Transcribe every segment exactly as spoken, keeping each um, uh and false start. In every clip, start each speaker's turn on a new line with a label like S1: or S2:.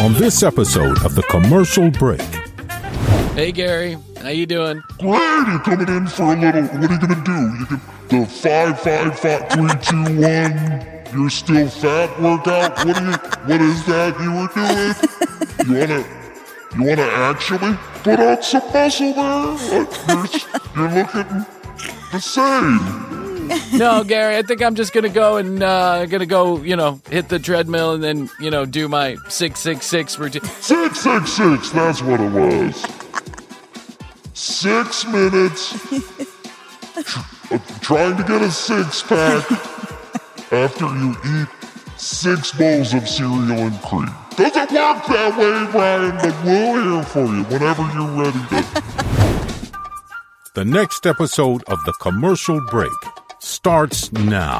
S1: on this episode of The Commercial Break.
S2: Hey, Gary. How you doing?
S3: Great. You're coming in for a little, what are you going to do? You can, the five, five, five, three, two, one, you're still fat workout? What are you, what is that you were doing? You want to, you want to actually put on some muscle there? You're, you're looking the same.
S2: No, Gary, I think I'm just going to go and uh, going to go, you know, hit the treadmill and then, you know, do my six six six routine.
S3: six six six, that's what it was. Six minutes tr- trying to get a six-pack after you eat six bowls of cereal and cream. Doesn't work that way, Brian, but we're here for you whenever you're ready to.
S1: The next episode of The Commercial Break starts now.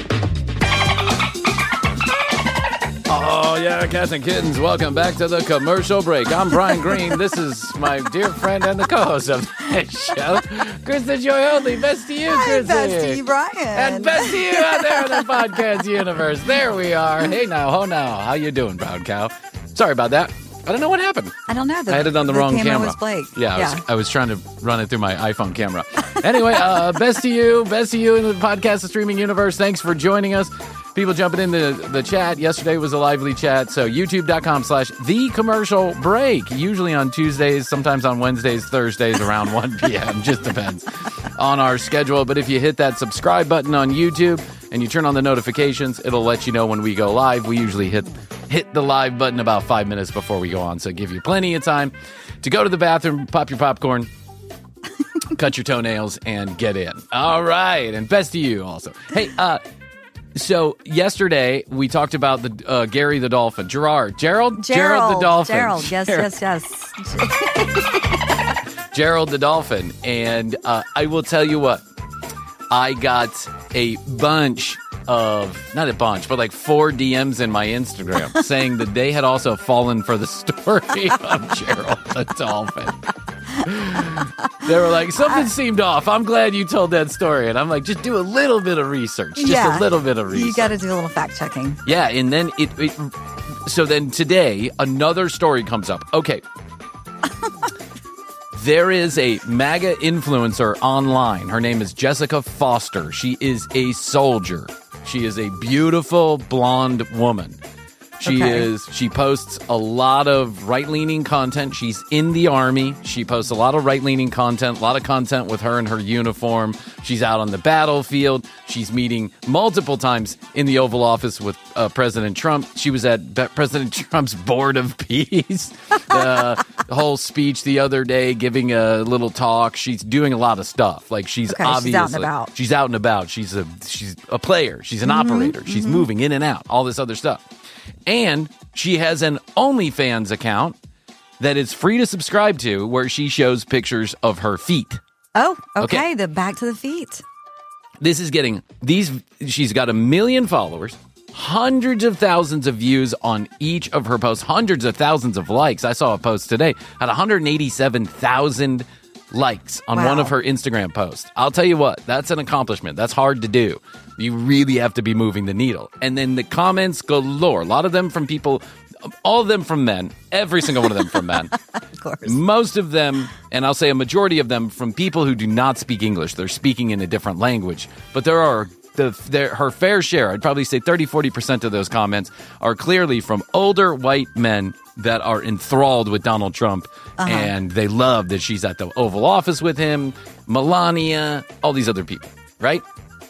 S2: Oh, yeah, cats and kittens, welcome back to The Commercial Break. I'm Brian Green. This is my dear friend and the co-host of this show, Krista Joy Hoadley. Best to you,
S4: Hi,
S2: Krista.
S4: best to you, Brian.
S2: And best to you out there in the podcast universe. There we are. Hey now, ho now. How you doing, brown cow? Sorry about that. I don't know what happened.
S4: I don't know. The,
S2: I had it on the,
S4: the
S2: wrong
S4: camera.
S2: camera.
S4: Was Blake.
S2: Yeah, I,
S4: yeah.
S2: Was, I was trying to run it through my iPhone camera. Anyway, uh, best to you, best to you in the podcast, the streaming universe. Thanks for joining us. People jumping in the, the chat. Yesterday was a lively chat. So youtube.com slash the commercial break. Usually on Tuesdays, sometimes on Wednesdays, Thursdays around one p.m. Just depends on our schedule. But if you hit that subscribe button on YouTube and you turn on the notifications, it'll let you know when we go live. We usually hit hit the live button about five minutes before we go on. So give you plenty of time to go to the bathroom, pop your popcorn, cut your toenails, and get in. All right. And best to you also. Hey, uh, so yesterday we talked about the uh, Gary the Dolphin. Gerard. Gerald?
S4: Gerald.
S2: Gerald the Dolphin.
S4: Gerald. Yes,
S2: Gerald.
S4: yes, yes.
S2: Gerald the Dolphin. And uh, I will tell you what. I got a bunch of, not a bunch, but like four D Ms in my Instagram saying that they had also fallen for the story of Gerald the Dolphin. They were like, something seemed off. I'm glad you told that story. And I'm like, just do a little bit of research. Just
S4: yeah.
S2: a little bit of research.
S4: You got to do a little fact checking.
S2: Yeah, and then it, it so then today another story comes up. Okay. There is a MAGA influencer online. Her name is Jessica Foster. She is a soldier. She is a beautiful blonde woman. She
S4: Okay.
S2: is. She posts a lot of right-leaning content. She's in the Army. She posts a lot of right-leaning content, a lot of content with her in her uniform. She's out on the battlefield. She's meeting multiple times in the Oval Office with uh, President Trump. She was at Be- President Trump's Board of Peace. uh, the whole speech the other day, giving a little talk. She's doing a lot of stuff. Like she's
S4: Okay,
S2: obviously
S4: she's out and about.
S2: She's out and about. She's a she's a player. She's an operator. She's moving in and out. All this other stuff. And she has an OnlyFans account that is free to subscribe to where she shows pictures of her feet.
S4: Oh, okay.
S2: Okay.
S4: The back to the feet.
S2: This is getting these. She's got a million followers, hundreds of thousands of views on each of her posts, hundreds of thousands of likes. I saw a post today, had one hundred eighty-seven thousand likes on
S4: Wow.
S2: one of her Instagram posts. I'll tell you what, that's an accomplishment. That's hard to do. You really have to be moving the needle. And then the comments galore. A lot of them from people, all of them from men. Every single one of them from men.
S4: Of course.
S2: Most of them, and I'll say a majority of them, from people who do not speak English. They're speaking in a different language. But there are the there, her fair share, I'd probably say thirty, forty percent of those comments are clearly from older white men that are enthralled with Donald Trump. Uh-huh. And they love that she's at the Oval Office with him, Melania, all these other people, right?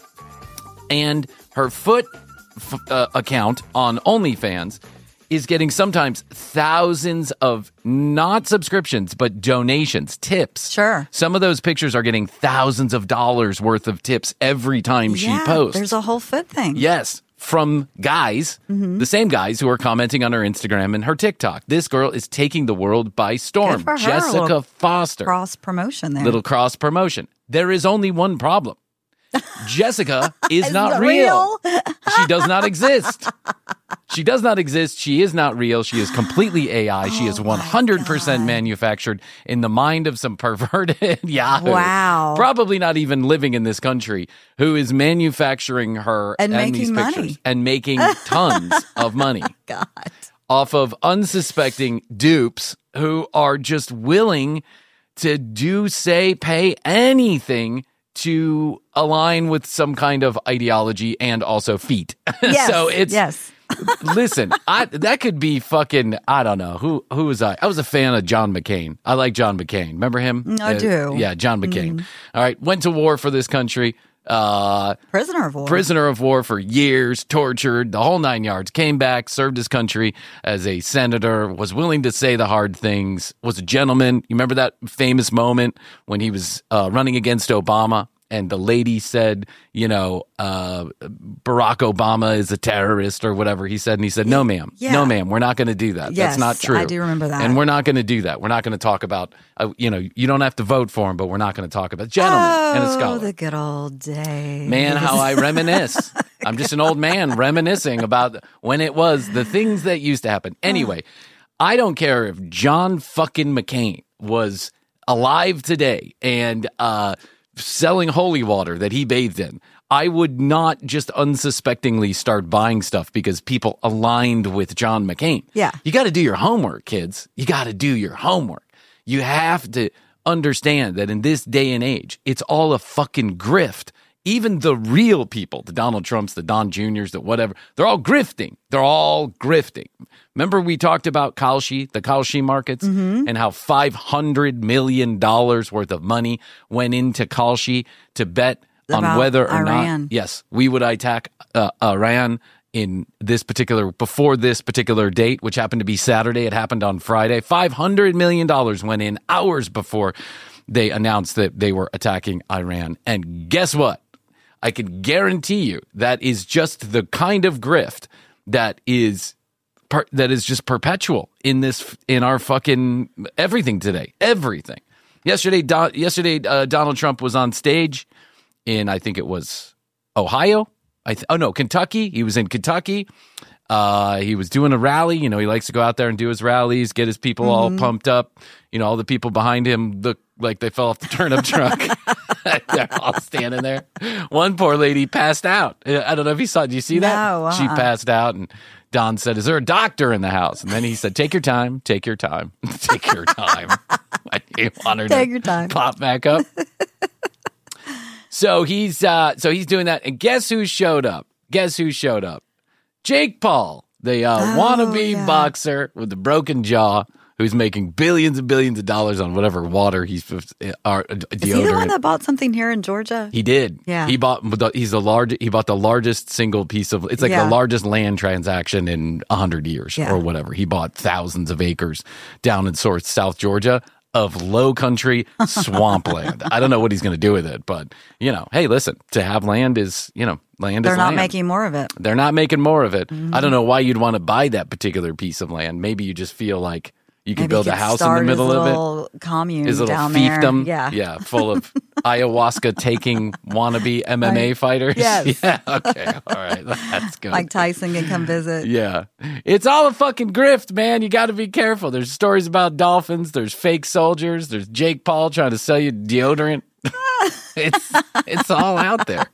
S2: And her foot f- uh, account on OnlyFans is getting sometimes thousands of not subscriptions, but donations, tips.
S4: Sure.
S2: Some of those pictures are getting thousands of dollars worth of tips every time
S4: yeah,
S2: she posts.
S4: There's a whole foot thing.
S2: Yes. From guys,
S4: mm-hmm.
S2: the same guys who are commenting on her Instagram and her TikTok. This girl is taking the world by storm.
S4: Good for her.
S2: Jessica
S4: Little
S2: Foster.
S4: Cross promotion there.
S2: Little cross promotion. There is only one problem. Jessica is
S4: Is
S2: not
S4: it
S2: real.
S4: real?
S2: She does not exist. She does not exist. She is not real. She is completely A I. She is one hundred percent manufactured in the mind of some perverted Yahoo.
S4: Wow.
S2: Probably not even living in this country, who is manufacturing her
S4: And making
S2: these
S4: money.
S2: pictures and making tons of money.
S4: God.
S2: off of unsuspecting dupes who are just willing to do, say, pay anything to align with some kind of ideology and also feet.
S4: Yes,
S2: so it's
S4: yes.
S2: Listen, I, that could be fucking, I don't know. Who who was I? I was a fan of John McCain. I like John McCain. Remember him?
S4: I
S2: Uh,
S4: do.
S2: Yeah, John McCain. All right, went to war for this country. Uh,
S4: Prisoner of war.
S2: prisoner of war for years, tortured, the whole nine yards, came back, served his country as a senator, was willing to say the hard things, was a gentleman. You remember that famous moment when he was uh, running against Obama? And the lady said, you know, uh, Barack Obama is a terrorist or whatever he said. And he said, no, ma'am.
S4: Yeah.
S2: No, ma'am. We're not going to do that.
S4: Yes,
S2: That's not true.
S4: I do remember that.
S2: And we're not going to do that. We're not going to talk about, uh, you know, you don't have to vote for him, but we're not going to talk about gentleman and a
S4: Oh,
S2: scholar.
S4: the good old days.
S2: Man, how I reminisce. I'm just an old man reminiscing about when it was the things that used to happen. Anyway, I don't care if John fucking McCain was alive today and uh, selling holy water that he bathed in. I would not just unsuspectingly start buying stuff because people aligned with John McCain.
S4: Yeah.
S2: You got to do your homework, kids. You got to do your homework. You have to understand that in this day and age, it's all a fucking grift. Even the real people, the Donald Trumps, the Don Juniors, the whatever, they're all grifting. They're all grifting. Remember we talked about Kalshi, the Kalshi markets,
S4: Mm-hmm.
S2: and how five hundred million dollars worth of money went into Kalshi to bet on
S4: About
S2: whether or
S4: Iran.
S2: not, yes, we would attack uh, Iran in this particular, before this particular date, which happened to be Saturday. It happened on Friday. five hundred million dollars went in hours before they announced that they were attacking Iran. And guess what? I can guarantee you that is just the kind of grift that is per, that is just perpetual in this in our fucking everything today. Everything. Yesterday, Don, yesterday uh, Donald Trump was on stage in, I think it was Ohio. I th- oh no, Kentucky. He was in Kentucky. Uh, he was doing a rally. You know, he likes to go out there and do his rallies, get his people all pumped up. You know, all the people behind him look like they fell off the turnip truck. They're all standing there. One poor lady passed out. I don't know if you saw. Did you see that?
S4: No, uh-uh.
S2: She passed out, and Don said, "Is there a doctor in the house?" And then he said, "Take your time. Take your time. Take your time." I didn't want her
S4: Take
S2: to
S4: your time.
S2: pop back up. So he's uh, so he's doing that, and guess who showed up? Guess who showed up? Jake Paul, the uh,
S4: Oh,
S2: wannabe
S4: yeah.
S2: boxer with the broken jaw, who's making billions and billions of dollars on whatever water he's uh, uh, deodorant.
S4: Is he the one that bought something here in Georgia?
S2: He did.
S4: Yeah.
S2: He bought. He's the large. He bought the largest single piece of. It's like
S4: Yeah.
S2: the largest land transaction in a hundred years
S4: Yeah.
S2: or whatever. He bought thousands of acres down in South South Georgia of low country swampland. I don't know what he's going to do with it, but you know, hey, listen, to have land is you know land
S4: They're
S2: is
S4: not
S2: land.
S4: making more of it.
S2: They're not making more of it.
S4: Mm-hmm.
S2: I don't know why you'd want to buy that particular piece of land. Maybe you just feel like you can
S4: Maybe
S2: build
S4: he
S2: a
S4: could
S2: house in the
S4: start
S2: middle
S4: his
S2: of it.
S4: little commune
S2: His little
S4: down
S2: fiefdom,
S4: there. Yeah.
S2: yeah, full of ayahuasca taking wannabe M M A
S4: Right.
S2: fighters.
S4: Yes.
S2: Yeah, okay, all right, that's good.
S4: Mike Tyson can come visit.
S2: Yeah, it's all a fucking grift, man. You got to be careful. There's stories about dolphins. There's fake soldiers. There's Jake Paul trying to sell you deodorant. it's it's all out there.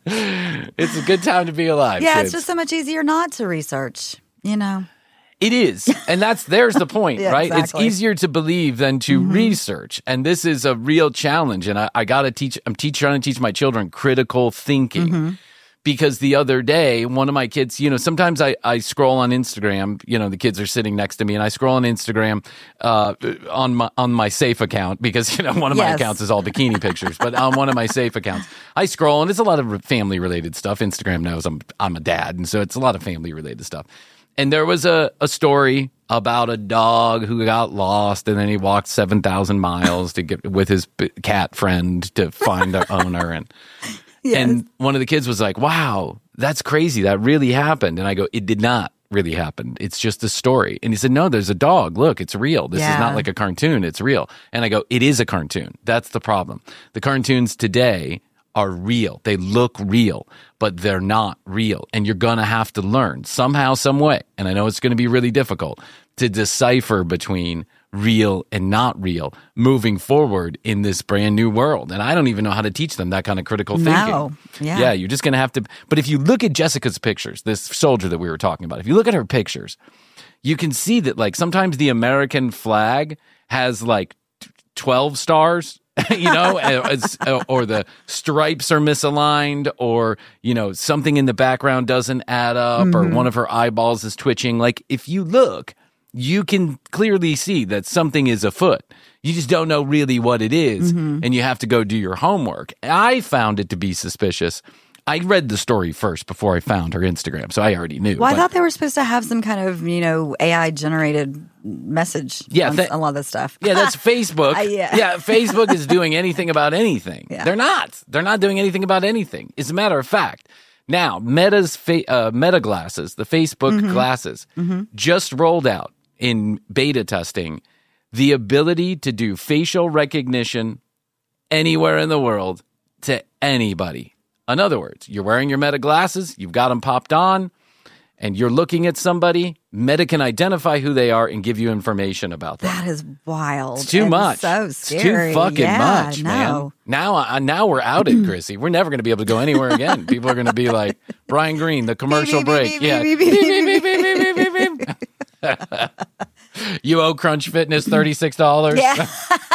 S2: It's a good time to be alive.
S4: Yeah,
S2: kids.
S4: it's just so much easier not to research, you know.
S2: It is. And that's there's the point,
S4: Yeah,
S2: right?
S4: exactly.
S2: It's easier to believe than to
S4: Mm-hmm.
S2: research. And this is a real challenge. And I, I got to teach, I'm teach, trying to teach my children critical thinking.
S4: Mm-hmm.
S2: Because the other day, one of my kids, you know, sometimes I, I scroll on Instagram, you know, the kids are sitting next to me and I scroll on Instagram uh, on my on my safe account because, you know, one of my
S4: Yes.
S2: accounts is all bikini pictures. But on one of my safe accounts, I scroll and it's a lot of family related stuff. Instagram knows I'm I'm a dad. And so it's a lot of family related stuff. And there was a, a story about a dog who got lost and then he walked seven thousand miles to get with his b- cat friend to find the owner. And
S4: Yes.
S2: and one of the kids was like, wow, that's crazy. That really happened. And I go, it did not really happen. It's just a story. And he said, no, there's a dog. Look, it's real. This is
S4: Yeah.
S2: not like a cartoon. It's real. And I go, it is a cartoon. That's the problem. The cartoons today are real. They look real, but they're not real. And you're going to have to learn somehow, some way. And I know it's going to be really difficult to decipher between real and not real moving forward in this brand new world. And I don't even know how to teach them that kind of critical thinking.
S4: No. Yeah.
S2: Yeah, you're just going to have to. But if you look at Jessica's pictures, this soldier that we were talking about, if you look at her pictures, you can see that like sometimes the American flag has like twelve stars, you know, as, or the stripes are misaligned, or, you know, something in the background doesn't add up, mm-hmm. or one of her eyeballs is twitching. Like, if you look, you can clearly see that something is afoot. You just don't know really what it is, mm-hmm. and you have to go do your homework. I found it to be suspicious. I read the story first before I found her Instagram, so I already knew.
S4: Well, I
S2: but,
S4: thought they were supposed to have some kind of, you know, A I-generated message
S2: yeah,
S4: on
S2: th-
S4: a lot of this stuff.
S2: Yeah, that's Facebook.
S4: uh, yeah.
S2: yeah, Facebook is doing anything about anything.
S4: Yeah.
S2: They're not. They're not doing anything about anything. As a matter of fact, now, Meta's fa- uh, Meta glasses, the Facebook
S4: mm-hmm.
S2: glasses,
S4: mm-hmm.
S2: just rolled out in beta testing the ability to do facial recognition anywhere in the world to anybody. In other words, you're wearing your Meta glasses, you've got them popped on, and you're looking at somebody. Meta can identify who they are and give you information about them.
S4: That is wild.
S2: It's too
S4: and
S2: much.
S4: So scary.
S2: It's too fucking
S4: yeah,
S2: much,
S4: no.
S2: man. Now, uh, now we're outed, Chrissy. We're never going to be able to go anywhere again. People are going to be like, Brian Green, the commercial
S4: Beep,
S2: break.
S4: beep,
S2: Yeah.
S4: beep, beep, beep, beep, beep, beep, beep, beep.
S2: You owe Crunch Fitness thirty-six dollars.
S4: Yeah.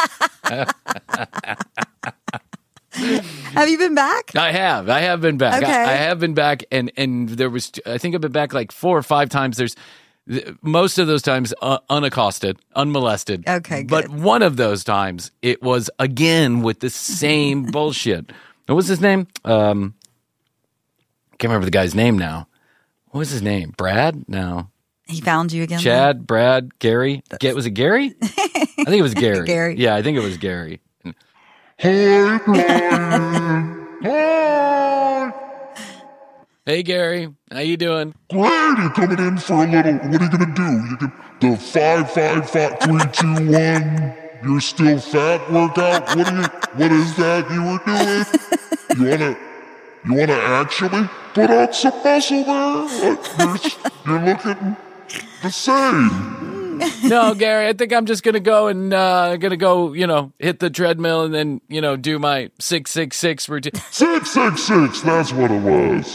S4: Have you been back?
S2: I have. I have been back.
S4: Okay.
S2: I, I have been back, and and there was, I think I've been back like four or five times. There's most of those times uh, unaccosted, unmolested.
S4: Okay, good.
S2: But one of those times, it was again with the same bullshit. What was his name? Um, can't remember the guy's name now. What was his name? Brad? No.
S4: He found you again?
S2: Chad, Brad, Gary. Get, was it Gary? I think it was Gary.
S4: Gary.
S2: Yeah, I think it was Gary.
S3: Hi, Brian. Hi.
S2: Hey, Gary. How you doing?
S3: Great, you're coming in for a little, what are you going to do? You can, the five, five, five, three, two, one, you're still fat workout? What are you, what is that you were doing? You want to, you want to actually put on some muscle there? Like, you're, you're looking the same.
S2: No, Gary, I think I'm just going to go and uh, going to go, you know, hit the treadmill and then, you know, do my six six six routine.
S3: six six six, that's what it was.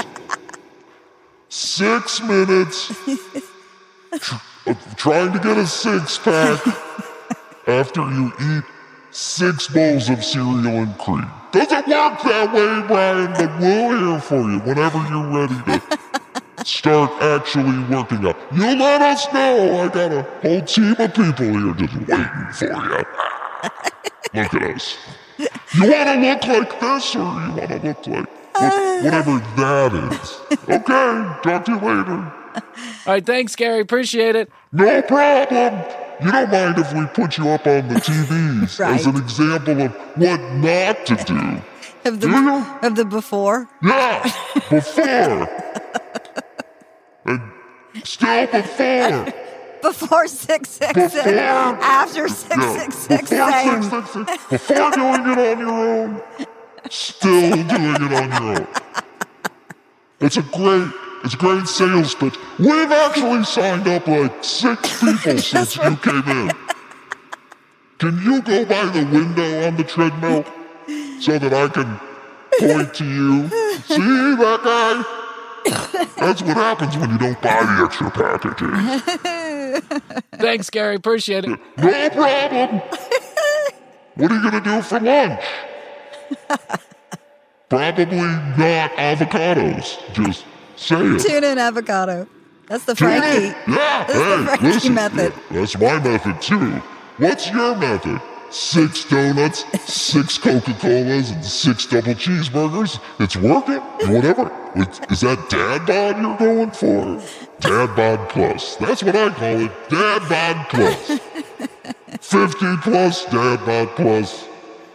S3: Six minutes tr- of trying to get a six pack after you eat six bowls of cereal and cream. Doesn't work that way, Brian, but we're here for you whenever you're ready to start actually working out. You let us know. I got a whole team of people here just waiting for you. Look at us. You want to look like this, or you want to look like what, whatever that is? Okay, talk to you later.
S2: All right, thanks, Gary. Appreciate it.
S3: No problem. You don't mind if we put you up on the T Vs
S4: Right.
S3: as an example of what not to do?
S4: Of the,
S3: Do you?
S4: of the before?
S3: Yeah, before. And still before.
S4: Before six six six.
S3: Before.
S4: After six
S3: Yeah,
S4: six six.
S3: before
S4: Same.
S3: six, six, six, before doing it on your own, still doing it on your own. It's a great, it's a great sales pitch. We've actually signed up like six people since you came in. Can you go by the window on the treadmill so that I can point to you? See that guy? That's what happens when you don't buy the extra packages.
S2: Thanks, Gary. Appreciate it.
S3: No problem. What are you going to do for lunch? Probably not avocados. Just say it.
S4: Tuna and avocado. That's the Frankie.
S3: Yeah,
S4: That's the
S3: hey,
S4: Frankie
S3: listen,
S4: method.
S3: yeah, that's my method too. What's your method? Six donuts, six Coca-Colas, and six double cheeseburgers? It's working? Whatever. It's, is that dad bod you're going for? Dad bod plus. That's what I call it. Dad bod plus. fifty plus, dad bod plus.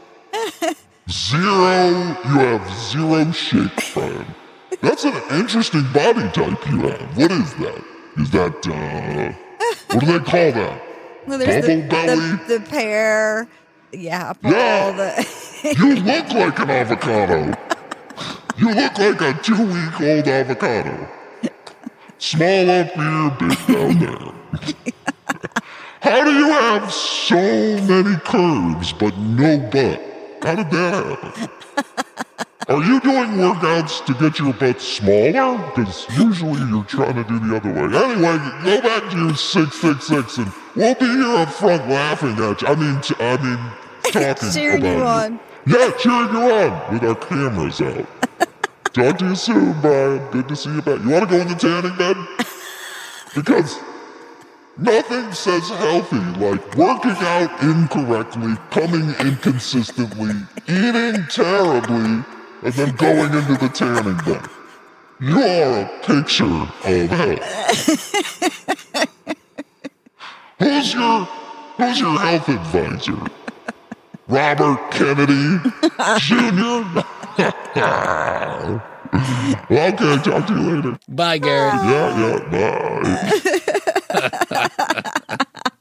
S3: Zero, you have zero shape, Brian. That's an interesting body type you have. What is that? Is that, uh, what do they call that?
S4: Well, there's
S3: Bubble
S4: the,
S3: belly?
S4: the, the pear, the apple,
S3: Yeah.
S4: the...
S3: You look like an avocado. You look like a two-week-old avocado. Small up here, big down there. How do you have so many curves but no butt? How did that happen? Are you doing workouts to get your butt smaller? Because usually you're trying to do the other way. Anyway, go back to your six six six and we'll be here up front laughing at you. I mean, t- I mean, talking
S4: Cheering
S3: about
S4: you on.
S3: Yeah, cheering you on with our cameras out. Talk to you soon, Brian. Good to see you back. You want to go in the tanning bed? Because nothing says healthy like working out incorrectly, coming inconsistently, eating terribly, and then going into the tanning bed. You are a picture of health. Who's your Who's your health advisor? Robert Kennedy Junior? Okay, talk to you later.
S2: Bye, Gary.
S3: Yeah, yeah, bye.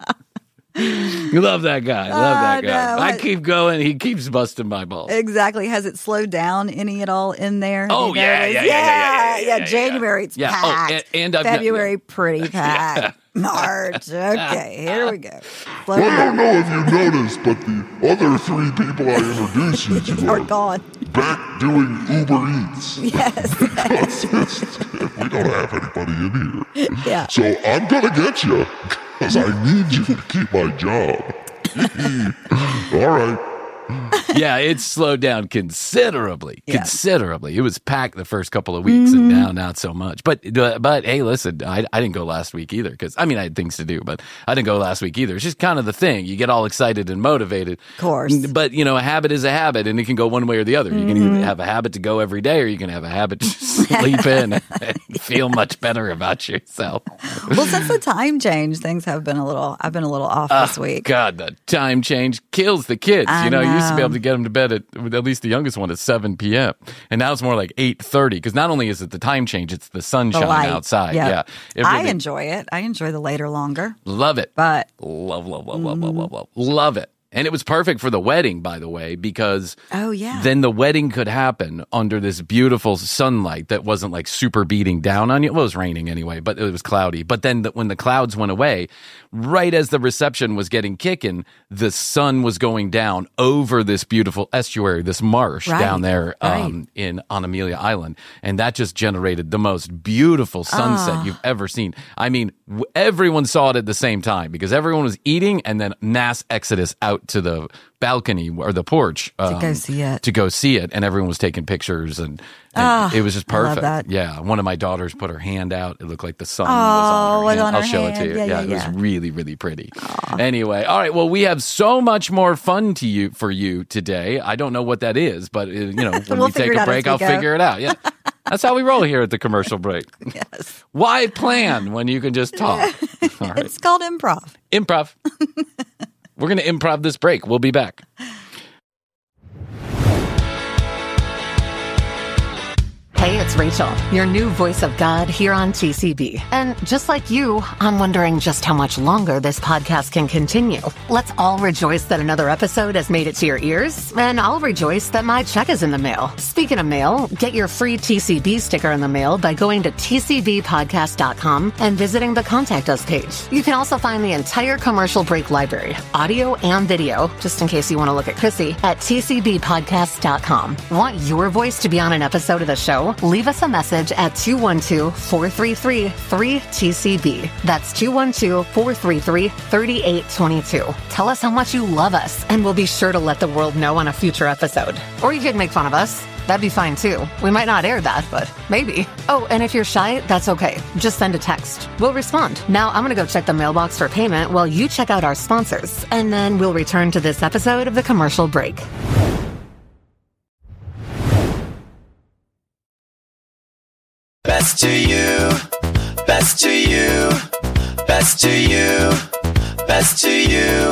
S2: You love that guy. Love that
S4: Uh,
S2: guy.
S4: no,
S2: I
S4: I-
S2: keep going. He keeps busting my balls.
S4: Exactly. Has it slowed down any at all in there? Have
S2: Oh,
S4: you
S2: yeah,
S4: noticed?
S2: yeah, yeah, yeah, yeah, yeah, yeah,
S4: January, it's
S2: Yeah. Oh,
S4: packed.
S2: and- and I've-
S4: February, pretty packed. March, okay, here we go. Slow
S3: Well, I
S4: down.
S3: don't know if you noticed, but the other three people I introduced you to
S4: Are
S3: are
S4: gone.
S3: back doing Uber Eats.
S4: Yes.
S3: Because it's- we don't have anybody in here.
S4: Yeah.
S3: So I'm gonna get you, because I need you to keep my job. All right.
S2: Yeah, it's slowed down considerably.
S4: Yeah.
S2: Considerably. It was packed the first couple of weeks, and now not so much. But uh, but hey, listen, I, I didn't go last week either because I mean I had things to do, but I didn't go last week either. It's just kind of the thing. You get all excited and motivated,
S4: Of course.
S2: But you know, a habit is a habit, and it can go one way or the other. You can either have a habit to go every day, or you can have a habit to sleep in and feel much better about yourself.
S4: Well, since the time change, things have been a little. I've been a little off this week.
S2: God, the time change kills the kids.
S4: I
S2: you know, you used to be
S4: know.
S2: able to get them to bed at at least the youngest one at seven p.m. And now it's more like eight thirty because not only is it the time change, it's the
S4: The
S2: sunshine
S4: light.
S2: outside.
S4: Yep.
S2: Yeah. It
S4: I
S2: really-
S4: enjoy it. I enjoy the later longer,
S2: love it.
S4: but
S2: Love, love, love, love, love, love, love. Love it. And it was perfect for the wedding, by the way, because
S4: oh yeah,
S2: then the wedding could happen under this beautiful sunlight that wasn't like super beating down on you. Well, it was raining anyway, but it was cloudy. But then the, when the clouds went away, right as the reception was getting kicking, the sun was going down over this beautiful estuary, this marsh
S4: Right,
S2: down there um,
S4: right.
S2: in on Amelia Island. And that just generated the most beautiful sunset
S4: Ah.
S2: you've ever seen. I mean, w- everyone saw it at the same time because everyone was eating and then mass exodus out to the balcony or the porch um,
S4: go see it.
S2: to go see it, and everyone was taking pictures, and, and
S4: Ah,
S2: it was just
S4: I love
S2: perfect.
S4: that.
S2: Yeah, one of my daughters put her hand out; it looked like the sun
S4: Oh,
S2: was
S4: was
S2: on her
S4: on
S2: hand. I'll
S4: her
S2: show it to
S4: hand.
S2: you.
S4: Yeah, yeah,
S2: it
S4: yeah.
S2: was really, really pretty. Anyway, all right. Well, we have so much more fun to you for you today. I don't know what that is, but uh, you know, when
S4: We'll
S2: we take
S4: figure it
S2: a
S4: out as
S2: break,
S4: we
S2: I'll
S4: go.
S2: figure it out. Yeah. That's how we roll here at the commercial break.
S4: yes,
S2: Why plan when you can just talk? All right.
S4: it's called improv.
S2: Improv. We're going to improv this break. We'll be back.
S5: Hey, it's Rachel, your new voice of God here on T C B. And just like you, I'm wondering just how much longer this podcast can continue. Let's all rejoice that another episode has made it to your ears, and I'll rejoice that my check is in the mail. Speaking of mail, get your free T C B sticker in the mail by going to T C B podcast dot com and visiting the Contact Us page. You can also find the entire commercial break library, audio and video, just in case you want to look at Chrissy, at T C B podcast dot com. Want your voice to be on an episode of the show? Leave us a message at two one two, four three three, three T C B. That's two one two, four three three, three eight two two. Tell us how much you love us, and we'll be sure to let the world know on a future episode. Or you could make fun of us. That'd be fine too. We might not air that, but maybe. Oh, and if you're shy, that's okay. Just send a text. We'll respond. Now I'm gonna go check the mailbox for payment while you check out our sponsors, and then we'll return to this episode of the commercial break.
S6: Best to you, best to you, best to you, best to you.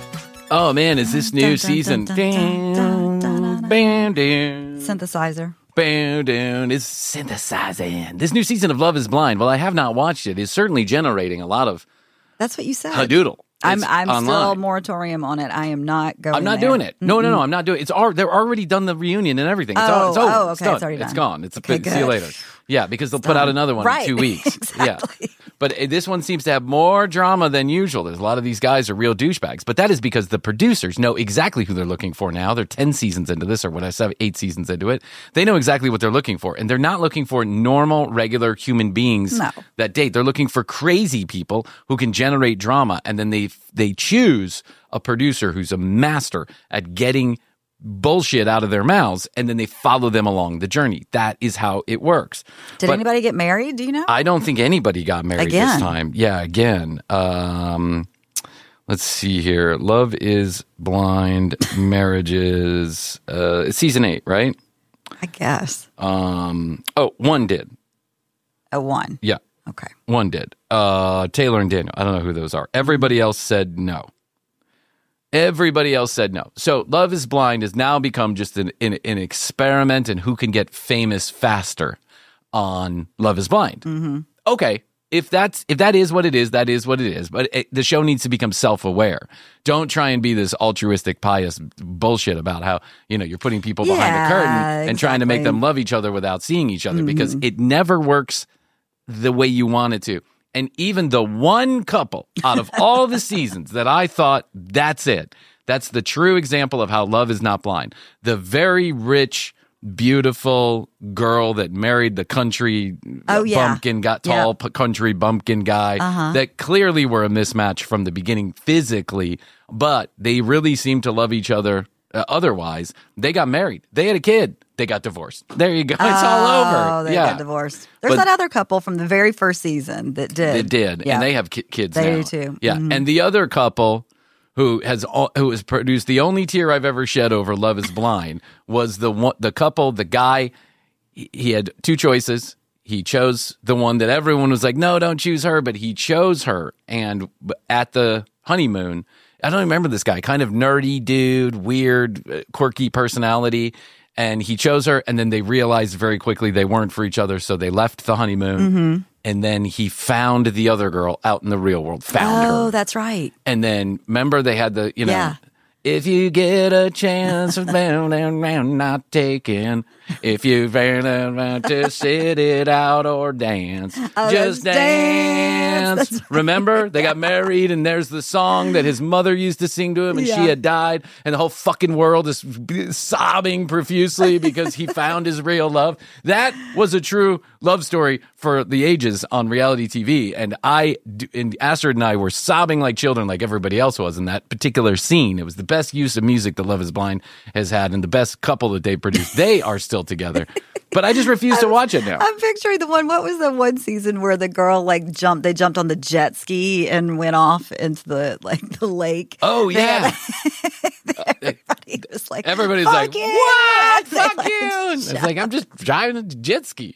S2: Oh man, is this new
S4: Dun, dun,
S2: season?
S4: dun, dun, dun, dun, dun, dun.
S2: Bam, dam.
S4: Synthesizer.
S2: Boom, down is synthesizing. This new season of Love is Blind, well, I have not watched it, is certainly generating a lot of
S4: That's what you said.
S2: hadoodle.
S4: I'm
S2: It's
S4: I'm still
S2: online.
S4: moratorium on it. I am not going.
S2: I'm not
S4: there.
S2: doing it. No, no, no. I'm not doing it. It's al- they're already done the reunion and everything. It's, all, it's
S4: Oh,
S2: over.
S4: oh,
S2: It's
S4: okay,
S2: done.
S4: it's already
S2: It's
S4: done.
S2: gone. It's
S4: Okay,
S2: see you
S4: good.
S2: later. Yeah, because they'll put out another one
S4: Right.
S2: in two weeks.
S4: Exactly.
S2: Yeah. But uh, this one seems to have more drama than usual. There's a lot of these guys are real douchebags. But that is because the producers know exactly who they're looking for now. They're ten seasons into this, or what I said, eight seasons into it. They know exactly what they're looking for. And they're not looking for normal, regular human beings
S4: No.
S2: that date. They're looking for crazy people who can generate drama. And then they they choose a producer who's a master at getting bullshit out of their mouths, and then they follow them along the journey. That is how it works.
S4: Did
S2: But
S4: anybody get married? Do you know?
S2: I don't think anybody got married
S4: Again.
S2: this time. Yeah, again. Um, let's see here. Love is Blind Marriages. Uh, it's season eight, right?
S4: I guess
S2: Um, oh, one did.
S4: a one.
S2: Yeah,
S4: Okay.
S2: one did. Uh, Taylor and Daniel. I don't know who those are. Everybody else said no. Everybody else said no. So Love is Blind has now become just an, an, an experiment in who can get famous faster on Love is Blind.
S4: Mm-hmm.
S2: Okay. If that's if that is what it is, that is what it is. But it, the show needs to become self-aware. Don't try and be this altruistic, pious bullshit about how, you know, you're putting people behind
S4: Yeah,
S2: a curtain and trying to make
S4: exactly.
S2: them love each other without seeing each other, because
S4: Mm-hmm.
S2: it never works the way you want it to. And even the one couple out of all the seasons that I thought, that's it. That's the true example of how love is not blind. The very rich, beautiful girl that married the country
S4: Oh, yeah.
S2: bumpkin, got tall
S4: Yep.
S2: p- country bumpkin guy
S4: Uh-huh.
S2: that clearly were a mismatch from the beginning physically, but they really seemed to love each other uh, otherwise. They got married. They had a kid. They got divorced. There you go. It's all
S4: Oh,
S2: over.
S4: they
S2: yeah.
S4: got divorced. There's
S2: But-
S4: that other couple from the very first season that did.
S2: It did,
S4: Yeah.
S2: and they have ki- kids
S4: They
S2: now.
S4: do too.
S2: Yeah,
S4: Mhm.
S2: and the other couple who has al- who has produced the only tear I've ever shed over Love Is Blind was the one, the couple, the guy. He he had two choices. He chose the one that everyone was like, "No, don't choose her," but he chose her. And b- at the honeymoon, I don't remember this guy, kind of nerdy dude, weird, uh, quirky personality. And he chose her, and then they realized very quickly they weren't for each other, so they left the honeymoon.
S4: Mm-hmm.
S2: And then he found the other girl out in the real world, found
S4: Oh,
S2: her.
S4: that's right.
S2: And then remember they had the, you know,
S4: Yeah.
S2: if you get a chance of round and round, not taken. If you've ran around to sit it out or dance,
S4: Oh,
S2: just
S4: let's dance.
S2: dance.
S4: That's
S2: Remember, they got married, and there's the song that his mother used to sing to him, and she
S4: Yeah.
S2: had died, and the whole fucking world is sobbing profusely because he found his real love. That was a true love story for the ages on reality T V, and I, and Astrid and I were sobbing like children, like everybody else was in that particular scene. It was the best use of music that Love Is Blind has had, and the best couple that they produced. They are still together, but I just refuse to watch it now.
S4: I'm picturing the one. What was the one season where the girl like jumped? They jumped on the jet ski and went off into the like the lake.
S2: Oh
S4: They
S2: yeah.
S4: had- everybody was like,
S2: Everybody's
S4: "Fuck
S2: like,
S4: you!"
S2: "What?
S4: They,
S2: Fuck
S4: like,
S2: you!" And it's
S4: shut
S2: like I'm just driving a jet ski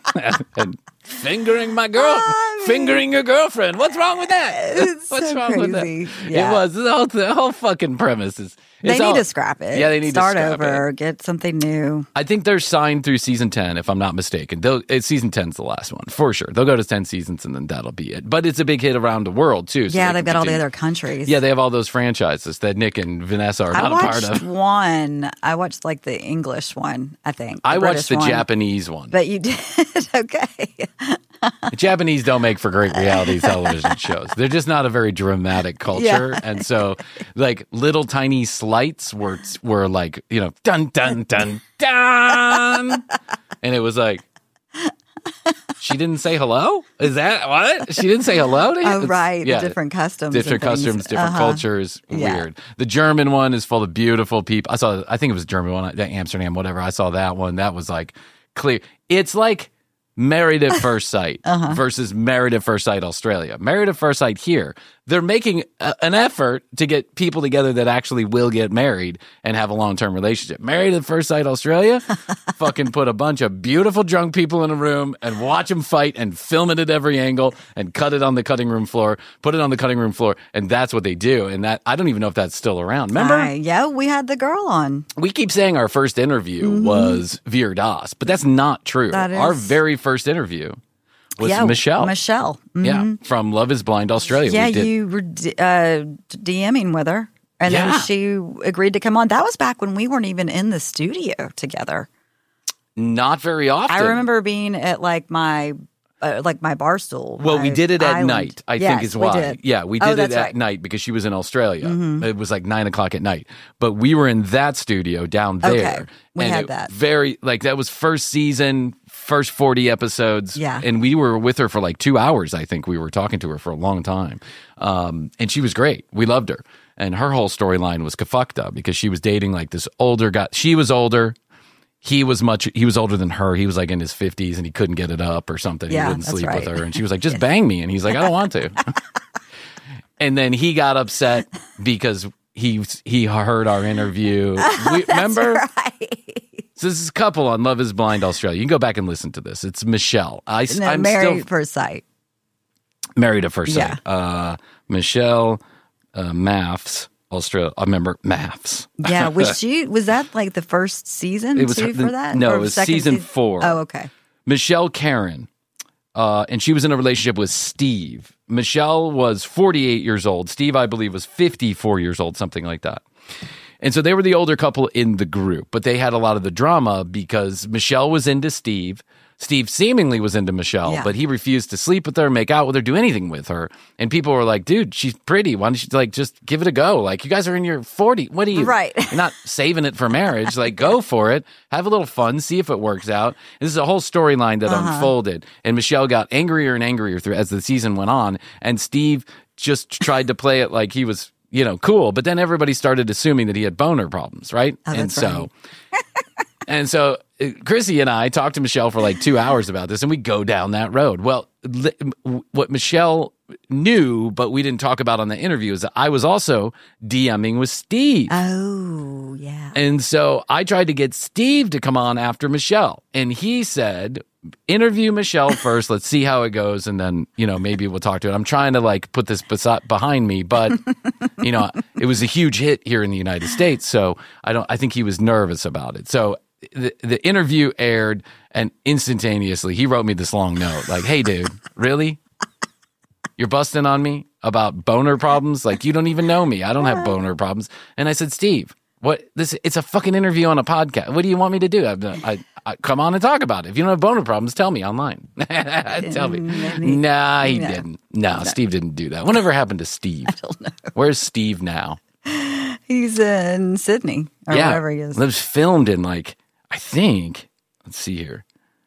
S2: and fingering my girl,
S4: I mean-
S2: fingering your girlfriend. What's wrong with that?
S4: It's
S2: What's
S4: so
S2: wrong with that?
S4: crazy. Yeah.
S2: It was the whole, the whole fucking premise is.
S4: They
S2: it's
S4: need
S2: all-
S4: to scrap it.
S2: Yeah, they need
S4: start
S2: to scrap
S4: over,
S2: it.
S4: get something new.
S2: I think they're signed through season ten, if I'm not mistaken. They'll, it's season ten's the last one for sure. They'll go to ten seasons and then that'll be it. But it's a big hit around the world too. so
S4: yeah,
S2: they
S4: they've
S2: can
S4: got all the
S2: continue.
S4: other countries.
S2: Yeah, they have all those franchises that Nick and Vanessa are
S4: I
S2: not a part
S4: watched
S2: of.
S4: one. I watched like the English one. I think the
S2: I
S4: British
S2: watched the
S4: one.
S2: Japanese one.
S4: But you did okay.
S2: The Japanese don't make for great reality television shows. They're just not a very dramatic culture,
S4: Yeah.
S2: and so like little tiny slights were were like, you know, dun dun dun dun, and it was like she didn't say hello. Is that what she didn't say hello to him?
S4: Oh,
S2: It's-
S4: right.
S2: yeah.
S4: The different customs. and
S2: Different
S4: things.
S2: customs, different
S4: Uh-huh.
S2: cultures.
S4: Yeah.
S2: Weird. The German one is full of beautiful people. I saw. I think it was the German one, Amsterdam, whatever. I saw that one. That was like clear. It's like Married at First Sight
S4: Uh-huh.
S2: versus Married at First Sight Australia. Married at First Sight here, they're making a, an effort to get people together that actually will get married and have a long-term relationship. Married at First Sight Australia, fucking put a bunch of beautiful drunk people in a room and watch them fight and film it at every angle and cut it on the cutting room floor, put it on the cutting room floor, and that's what they do. And that I don't even know if that's still around. Remember?
S4: I- yeah, we had the girl on.
S2: We keep saying our first interview was Veer Das, but that's not true.
S4: That
S2: Our
S4: is-
S2: very first interview was
S4: yeah,
S2: Michelle.
S4: Michelle. Mhm.
S2: Yeah, from Love is Blind Australia.
S4: Yeah,
S2: we did.
S4: you were d- uh, DMing with her, and
S2: Yeah.
S4: then she agreed to come on. That was back when we weren't even in the studio together.
S2: Not very often.
S4: I remember being at like my uh, like my bar stool.
S2: Well, we
S4: my
S2: did it at
S4: island.
S2: night, I
S4: Yes,
S2: think is
S4: we
S2: why.
S4: did.
S2: Yeah, we
S4: Oh,
S2: did it
S4: that's
S2: at
S4: right.
S2: night because she was in Australia. It was like nine o'clock at night. But we were in that studio down there.
S4: Okay, we
S2: and
S4: had
S2: it
S4: that.
S2: Very, like, that was first season, first forty episodes.
S4: Yeah.
S2: And we were with her for like two hours, I think. We were talking to her for a long time. Um, and she was great. We loved her. And her whole storyline was kafakta because she was dating like this older guy. She was older. He was much, he was older than her. He was like in his fifties and he couldn't get it up or something.
S4: Yeah,
S2: he wouldn't
S4: that's
S2: sleep
S4: right.
S2: with her. And she was like, just bang me. And he's like, I don't want to. And then he got upset because he he heard our interview. We, remember?
S4: Right.
S2: So this is a couple on Love is Blind Australia. You can go back and listen to this. It's Michelle. I,
S4: And then
S2: I'm
S4: married
S2: still
S4: first sight.
S2: married at first
S4: Yeah.
S2: sight. Uh, Michelle uh, Maths, Australia. I remember Maths.
S4: Yeah, was she? Was that like the first season
S2: It was
S4: too
S2: her-
S4: for that?
S2: no,
S4: Or
S2: it was
S4: second
S2: season
S4: season?
S2: four.
S4: Oh, okay.
S2: Michelle Karen, uh, and she was in a relationship with Steve. Michelle was forty-eight years old. Steve, I believe, was fifty-four years old, something like that. And so they were the older couple in the group, but they had a lot of the drama because Michelle was into Steve. Steve seemingly was into Michelle,
S4: Yeah.
S2: but he refused to sleep with her, make out with her, do anything with her. And people were like, dude, she's pretty. Why don't you like just give it a go? Like, you guys are in your forties. What are you?
S4: Right.
S2: You're not saving it for marriage. Like, go for it. Have a little fun. See if it works out. This is a whole storyline that
S4: Uh-huh.
S2: unfolded. And Michelle got angrier and angrier through as the season went on. And Steve just tried to play it like he was, you know, cool. But then everybody started assuming that he had boner problems, right?
S4: Oh,
S2: and
S4: that's
S2: so, and so uh, Chrissy and I talked to Michelle for like two hours about this, and we go down that road. Well, li- what Michelle knew, but we didn't talk about on the interview, is that I was also DMing with Steve.
S4: Oh, yeah.
S2: And so I tried to get Steve to come on after Michelle. And he said, interview Michelle first. Let's see how it goes. And then, you know, maybe we'll talk to it. I'm trying to like put this besi- behind me, but, you know, it was a huge hit here in the United States. So I don't, I think he was nervous about it. So the, the interview aired and instantaneously he wrote me this long note like, hey, dude, really? You're busting on me about boner problems? Like, you don't even know me. I don't have boner problems. And I said, Steve, what this? It's a fucking interview on a podcast. What do you want me to do? I, I, I come on and talk about it. If you don't have boner problems, tell me online. Tell me. Nah, he
S4: No.
S2: didn't. No, Steve didn't do that. Whatever happened to Steve? I don't know. Where's Steve now?
S4: He's in Sydney or
S2: yeah,
S4: wherever he is.
S2: It was filmed in like, I think, let's see here.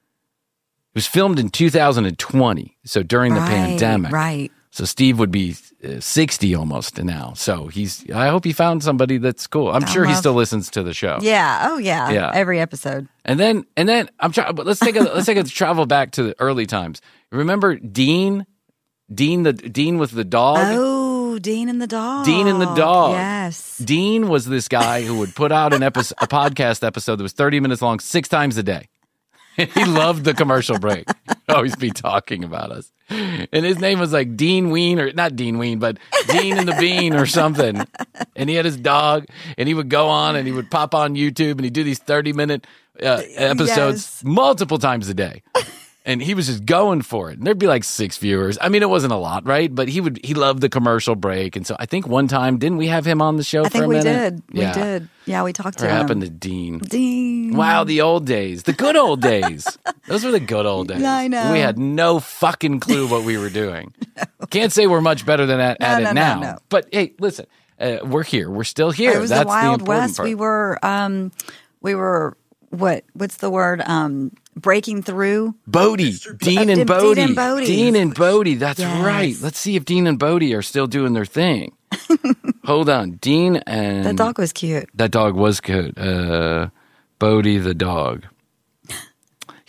S2: It was filmed in two thousand twenty, so during the
S4: Right,
S2: pandemic.
S4: right.
S2: So Steve would be uh, sixty almost now. So he's, I hope he found somebody that's cool. I'm sure he
S4: love-
S2: still listens to the show.
S4: Yeah. Oh, yeah.
S2: Yeah.
S4: Every episode.
S2: And then, and then I'm trying, but let's take a, let's take a travel back to the early times. Remember Dean? Dean, the Dean with the dog?
S4: Oh, Dean and the dog.
S2: Dean and the dog.
S4: Yes.
S2: Dean was this guy who would put out an episode, a podcast episode that was thirty minutes long, six times a day. He loved the commercial break. He'd always be talking about us. And his name was like Dean Ween, or not Dean Ween, but Dean and the Bean or something. And he had his dog, and he would go on and he would pop on YouTube and he'd do these thirty minute uh, episodes
S4: Yes.
S2: multiple times a day. And he was just going for it. And there'd be like six viewers. I mean, it wasn't a lot, right? But he would, he loved the commercial break. And so I think one time, didn't we have him on the show
S4: I
S2: for a
S4: think we
S2: minute?
S4: did. We did. Yeah, we talked to
S2: What
S4: him.
S2: happened to Dean?
S4: Dean.
S2: Wow, the old days. The good old days. Those were the good old days.
S4: I know.
S2: We had no fucking clue what we were doing. Can't say we're much better than at,
S4: No,
S2: at
S4: no,
S2: it
S4: no,
S2: now.
S4: no.
S2: But hey, listen, uh, we're here. We're still here.
S4: It was
S2: That's
S4: the Wild
S2: important
S4: West.
S2: part.
S4: We were, um, we were, what, what's the word? Um, breaking through.
S2: Bodie, Dean
S4: Uh,
S2: and
S4: Dean
S2: Bodie.
S4: and Bodie.
S2: Dean and Bodie. That's
S4: Yes.
S2: right. Let's see if Dean and Bodie are still doing their thing. Hold on. Dean and...
S4: That dog was cute.
S2: That dog was good. Uh, Bodie the dog.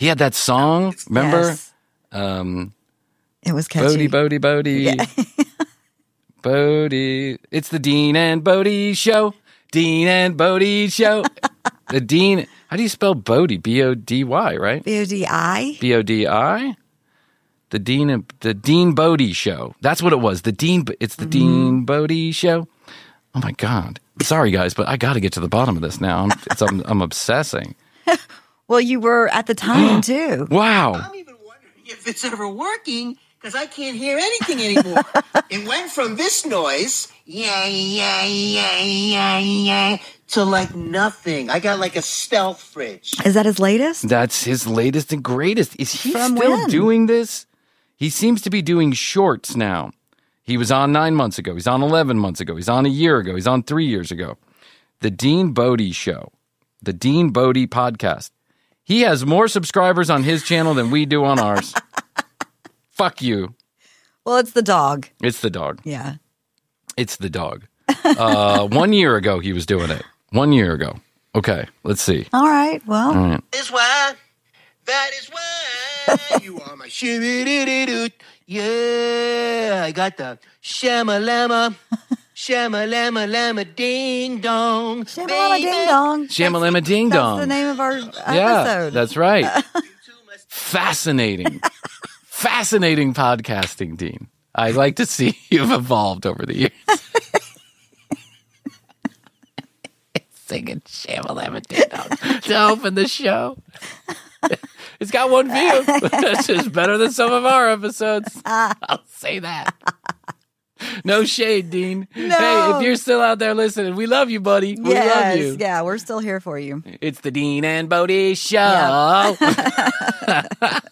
S2: He had that song, remember?
S4: Yes.
S2: Um,
S4: It was catchy.
S2: Bodie, Bodie, Bodie.
S4: Yeah.
S2: Bodie. It's the Dean and Bodie show. Dean and Bodie show. The Dean. How do you spell Bodie? B O D Y, right?
S4: B O D I?
S2: B O D I? The Dean and the Dean Bodie show. That's what it was. The Dean. It's the mm. Dean Bodie show. Oh my God. Sorry guys, but I got to get to the bottom of this now. I'm, it's, I'm, I'm obsessing.
S4: Well, you were at the time too.
S2: Wow.
S7: I'm even wondering if it's ever working because I can't hear anything anymore. It went from this noise, yeah, yeah, yeah, yeah, yeah, to like nothing. I got like a stealth fridge.
S4: Is that his latest?
S2: That's his latest and greatest. Is he
S4: From
S2: still
S4: when?
S2: doing this? He seems to be doing shorts now. He was on nine months ago. He's on eleven months ago. He's on a year ago. He's on three years ago. The Dean Bodie Show. The Dean Bodie Podcast. He has more subscribers on his channel than we do on ours. Fuck you.
S4: Well, it's the dog.
S2: It's the dog.
S4: Yeah.
S2: It's the dog. Uh, one year ago, he was doing it. One year ago. Okay, let's see.
S4: All right. Well,
S2: All right.
S7: Is why, that is why you are my shibby-doo-doo-doo. Yeah, I got the shamalama, shamalama lama ding dong.
S4: Shamalama Ding Dong.
S2: Shamalama Ding Dong.
S4: That's the name of our episode.
S2: Yeah, that's right. Fascinating. Fascinating podcasting, Dean. I like to see you've evolved over the years. Singing Shamalama Ding Dong to open the show. It's got one view. That's just better than some of our episodes. I'll say that. No shade, Dean.
S4: No.
S2: Hey, if you're still out there listening, we love you, buddy. We
S4: Yes,
S2: love you.
S4: yeah, we're still here for you.
S2: It's the Dean and Bodie show.
S4: Yeah.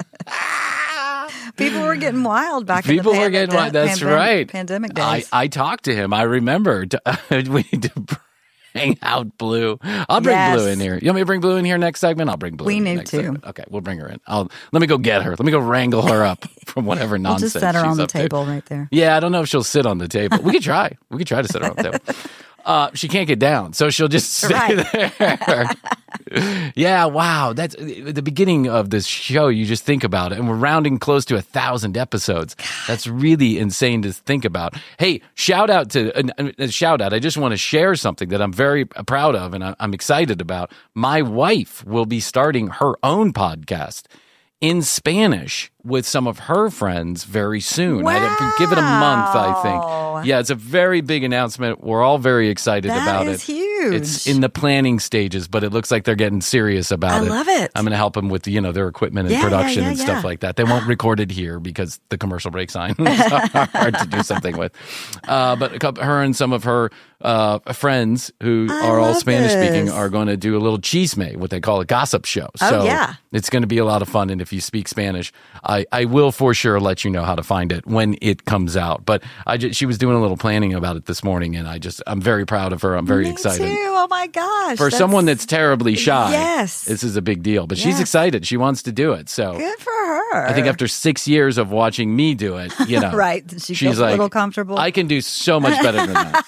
S4: People were getting wild back
S2: People
S4: in the
S2: were getting wild. That's
S4: pandemic,
S2: right.
S4: Pandemic
S2: I,
S4: days.
S2: I talked to him. I remember. We need to bring out Blue. I'll bring
S4: Yes.
S2: Blue in here. You want me to bring Blue in here next segment? I'll bring Blue
S4: We
S2: in
S4: need
S2: next
S4: to.
S2: segment. Okay, we'll bring her in. I'll Let me go get her. Let me go wrangle her up from whatever
S4: we'll
S2: nonsense
S4: just set her
S2: she's
S4: on the
S2: up to.
S4: table right there.
S2: Yeah, I don't know if she'll sit on the table. We could try. We could try to sit her on the table. Uh, she can't get down, so she'll just stay
S4: Right.
S2: there. Yeah, wow. That's at the beginning of this show. You just think about it, and we're rounding close to a thousand episodes. That's really insane to think about. Hey, shout out to uh, uh, shout out. I just want to share something that I'm very proud of, and I, I'm excited about. My wife will be starting her own podcast in Spanish with some of her friends very soon.
S4: Wow.
S2: I give it a month, I think. Yeah, it's a very big announcement. We're all very excited
S4: That
S2: about
S4: is
S2: it.
S4: huge.
S2: It's in the planning stages, but it looks like they're getting serious about
S4: I
S2: it.
S4: love it.
S2: I'm going to help them with, you know, their equipment and
S4: Yeah, yeah,
S2: production
S4: yeah,
S2: and
S4: yeah.
S2: stuff like that. They won't record it here because the commercial break sign is hard to do something with. Uh, but a couple, her and some of her uh, friends who
S4: I
S2: are all
S4: love
S2: Spanish speaking
S4: this.
S2: are going to do a little chisme, what they call a gossip show.
S4: Oh,
S2: So
S4: yeah.
S2: it's going to be a lot of fun. And if you speak Spanish, I, I will for sure let you know how to find it when it comes out. But I just, she was doing a little planning about it this morning, and I just, I'm very proud of her. I'm very
S4: Me
S2: excited.
S4: too. Oh my gosh.
S2: For someone that's terribly shy,
S4: Yes.
S2: this is a big deal. But she's
S4: Yes.
S2: excited. She wants to do it. So
S4: good for her.
S2: I think after six years of watching me do it, you know,
S4: Right. She
S2: she's
S4: feels a
S2: like,
S4: little comfortable.
S2: I can do so much better than that.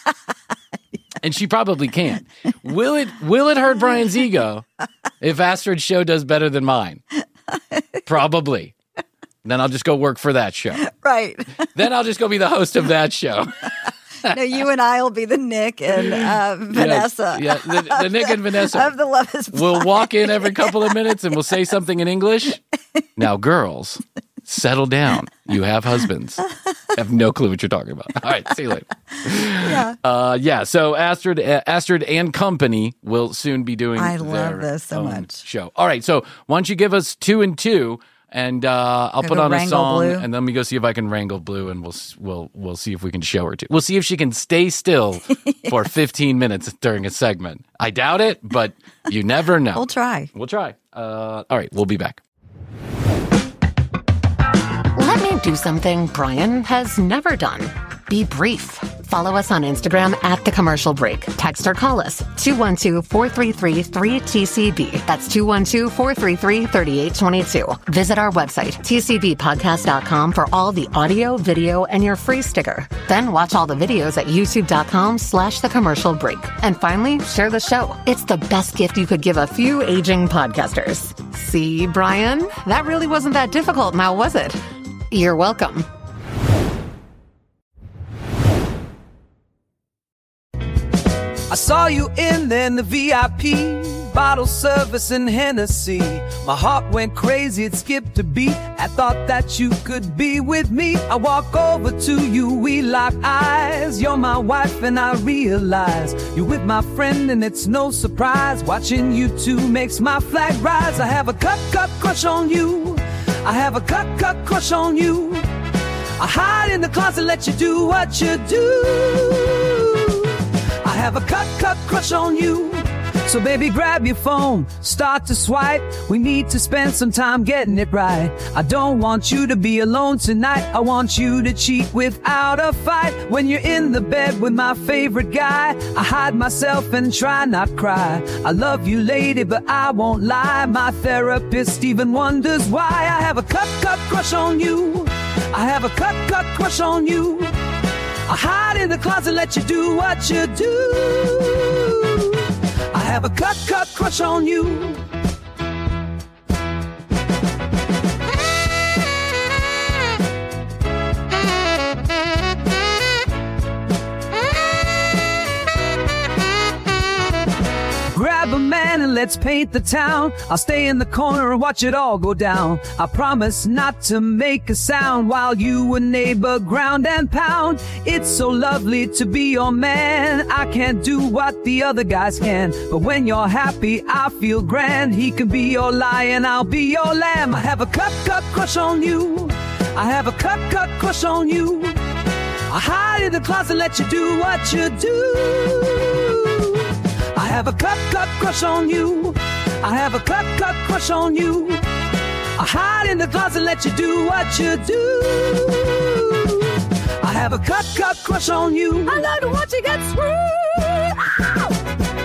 S2: And she probably can. Will it will it hurt Brian's ego if Astrid's show does better than mine? Probably. Then I'll just go work for that show.
S4: right.
S2: Then I'll just go be the host of that show.
S4: No, you and I will be the Nick and uh, Vanessa.
S2: Yeah, the, the Nick and Vanessa.
S4: Of the Love is
S2: We'll
S4: Blind.
S2: walk in every couple of minutes and we'll say something in English. Now, girls, settle down. You have husbands. Have no clue what you're talking about. All right, see you later.
S4: Yeah.
S2: Uh, yeah, so Astrid, uh, Astrid and Company will soon be doing
S4: I
S2: their
S4: love this so
S2: own
S4: much.
S2: show. All right, so why don't you give us two and two, and uh, I'll
S4: Gonna
S2: put
S4: go
S2: on a
S4: wrangle
S2: song,
S4: Blue?
S2: and then we go see if I can wrangle Blue, and we'll we'll we'll see if we can show her to. We'll see if she can stay still for fifteen minutes during a segment. I doubt it, but you never know.
S4: We'll try.
S2: We'll try. Uh, all right, we'll be back.
S5: Let me do something Brian has never done. Be brief. Follow us on Instagram at The Commercial Break. Text or call us two one two, four three three, three T C B. That's two one two, four three three, three eight two two. Visit our website, T C B podcast dot com, for all the audio, video, and your free sticker. Then watch all the videos at youtube.com slash The Commercial Break. And finally, share the show. It's the best gift you could give a few aging podcasters. See, Brian? That really wasn't that difficult now, was it? You're welcome.
S8: I saw you in there in the V I P, bottle service and Hennessy. My heart went crazy, it skipped a beat. I thought that you could be with me. I walk over to you, we lock eyes. You're my wife and I realize you're with my friend and it's no surprise. Watching you two makes my flag rise. I have a cut, cut crush on you. I have a cut, cut crush on you. I hide in the closet, let you do what you do. I have a cut, cut crush on you. So baby, grab your phone, start to swipe. We need to spend some time getting it right. I don't want you to be alone tonight. I want you to cheat without a fight. When you're in the bed with my favorite guy, I hide myself and try not cry. I love you, lady, but I won't lie. My therapist even wonders why. I have a cut, cut crush on you. I have a cut, cut crush on you. I hide in the closet, let you do what you do. I have a cut, cut crush on you. Grab a man and let's paint the town. I'll stay in the corner and watch it all go down. I promise not to make a sound while you and neighbor ground and pound. It's so lovely to be your man. I can't do what the other guys can, but when you're happy, I feel grand. He can be your lion, I'll be your lamb. I have a cut, cut crush on you. I have a cut, cut crush on you. I hide in the closet, let you do what you do. I have a cut, cut crush on you. I have a cut, cut crush on you. I hide in the closet, let you do what you do. I have a cut, cut crush on you. I love to watch you get screwed.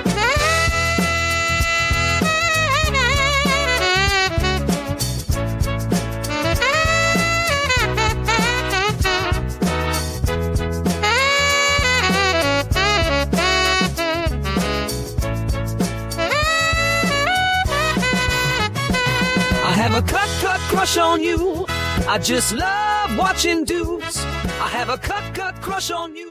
S8: I have a cut, cut crush on you. I just love watching dudes. I have a cut, cut crush on you.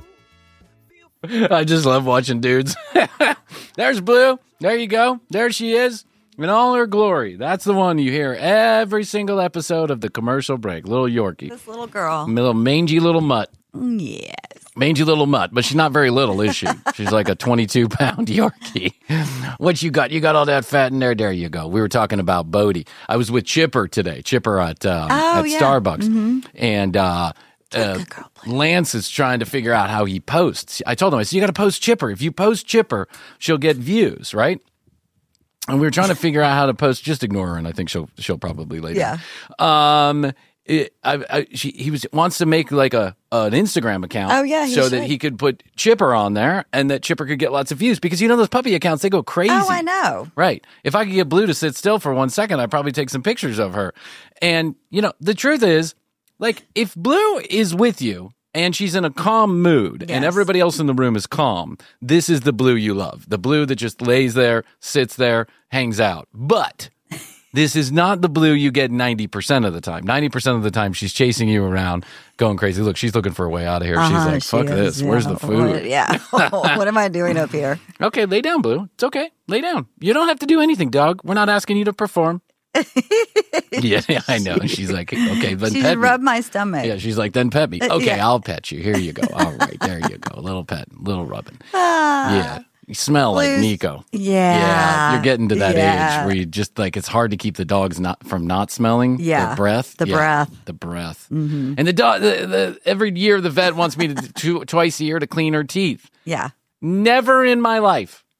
S2: I just love watching dudes. There's Blue. There you go. There she is in all her glory. That's the one you hear every single episode of The Commercial Break. Little Yorkie.
S4: This little girl.
S2: Little mangy little mutt.
S4: Yes.
S2: Mangy little mutt, but she's not very little, is she? She's like a twenty-two pound Yorkie. What you got? You got all that fat in there? There you go. We were talking about Bodie. I was with Chipper today. Chipper at um,
S4: oh,
S2: at
S4: yeah.
S2: Starbucks,
S4: mm-hmm.
S2: and uh, uh,
S4: girl,
S2: Lance is trying to figure out how he posts. I told him, I said, you got to post Chipper. If you post Chipper, she'll get views, right? And we were trying to figure out how to post. Just ignore her, and I think she'll she'll probably later.
S4: Yeah.
S2: Um. It, I, I, she, he was wants to make like a an Instagram account.
S4: Oh, yeah, he
S2: so
S4: should.
S2: that he could put Chipper on there, and that Chipper could get lots of views. Because you know those puppy accounts, they go crazy.
S4: Oh, I know.
S2: Right. If I could get Blue to sit still for one second, I'd probably take some pictures of her. And you know, the truth is, like, if Blue is with you and she's in a calm mood,
S4: Yes.
S2: and everybody else in the room is calm, this is the Blue you love. The Blue that just lays there, sits there, hangs out. But this is not the Blue you get ninety percent of the time. ninety percent of the time, she's chasing you around, going crazy. Look, she's looking for a way out of here.
S4: Uh-huh,
S2: she's like,
S4: she
S2: fuck
S4: is,
S2: this. Where's
S4: yeah.
S2: the food?
S4: What, yeah. What am I doing up here?
S2: Okay, lay down, Blue. It's okay. Lay down. You don't have to do anything, dog. We're not asking you to perform. yeah, yeah, I know. And she's like, okay, then
S4: She
S2: pet
S4: should
S2: me.
S4: rub my stomach.
S2: Yeah, she's like, then pet me. Okay,
S4: yeah.
S2: I'll pet you. Here you go. All right, there you go. A little pet, little rubbing.
S4: Ah,
S2: Yeah. You smell like
S4: Blue's-
S2: Nico.
S4: Yeah.
S2: Yeah, you're getting to that
S4: Yeah.
S2: age where you just like it's hard to keep the dogs not from not smelling.
S4: Yeah,
S2: the breath,
S4: the
S2: Yeah,
S4: breath.
S2: the breath. Mm-hmm. And the dog. The, the, every year, the vet wants me to do twice a year to clean her teeth.
S4: Yeah.
S2: Never in my life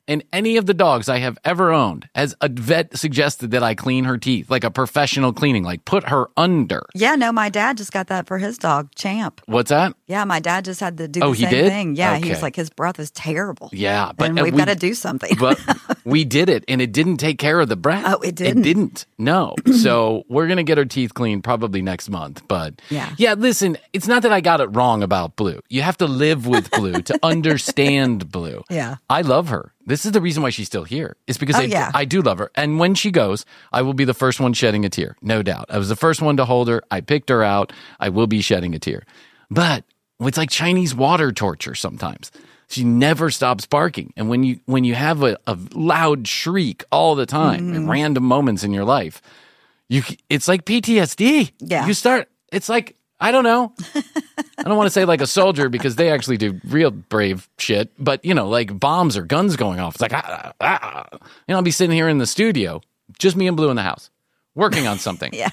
S2: and any of the dogs I have ever owned, has a vet suggested that I clean her teeth, like a professional cleaning, like put her under.
S4: Yeah, no, my dad just got that for his dog, Champ.
S2: What's that?
S4: Yeah, my dad just had to do
S2: Oh,
S4: the
S2: he
S4: same
S2: did?
S4: thing. Yeah,
S2: Okay.
S4: he was like, his breath is terrible.
S2: Yeah, but
S4: and
S2: uh,
S4: we've
S2: we-
S4: got to do something.
S2: But we did it, and it didn't take care of the breath.
S4: Oh, it didn't?
S2: It didn't. No. So we're gonna get her teeth cleaned probably next month. But
S4: Yeah.
S2: yeah. Listen, it's not that I got it wrong about Blue. You have to live with Blue to understand Blue.
S4: Yeah.
S2: I love her. This is the reason why she's still here. It's because
S4: Oh,
S2: I,
S4: yeah.
S2: I do love her. And when she goes, I will be the first one shedding a tear, no doubt. I was the first one to hold her. I picked her out. I will be shedding a tear. But it's like Chinese water torture sometimes. She never stops barking. And when you when you have a, a loud shriek all the time
S4: Mm-hmm.
S2: in random moments in your life, you c- it's like P T S D.
S4: Yeah.
S2: You start, it's like, I don't know. I don't want to say like a soldier because they actually do real brave shit, but you know, like bombs or guns going off. It's like, ah, ah, ah. You know, I'll be sitting here in the studio, just me and Blue in the house, working on something.
S4: Yeah.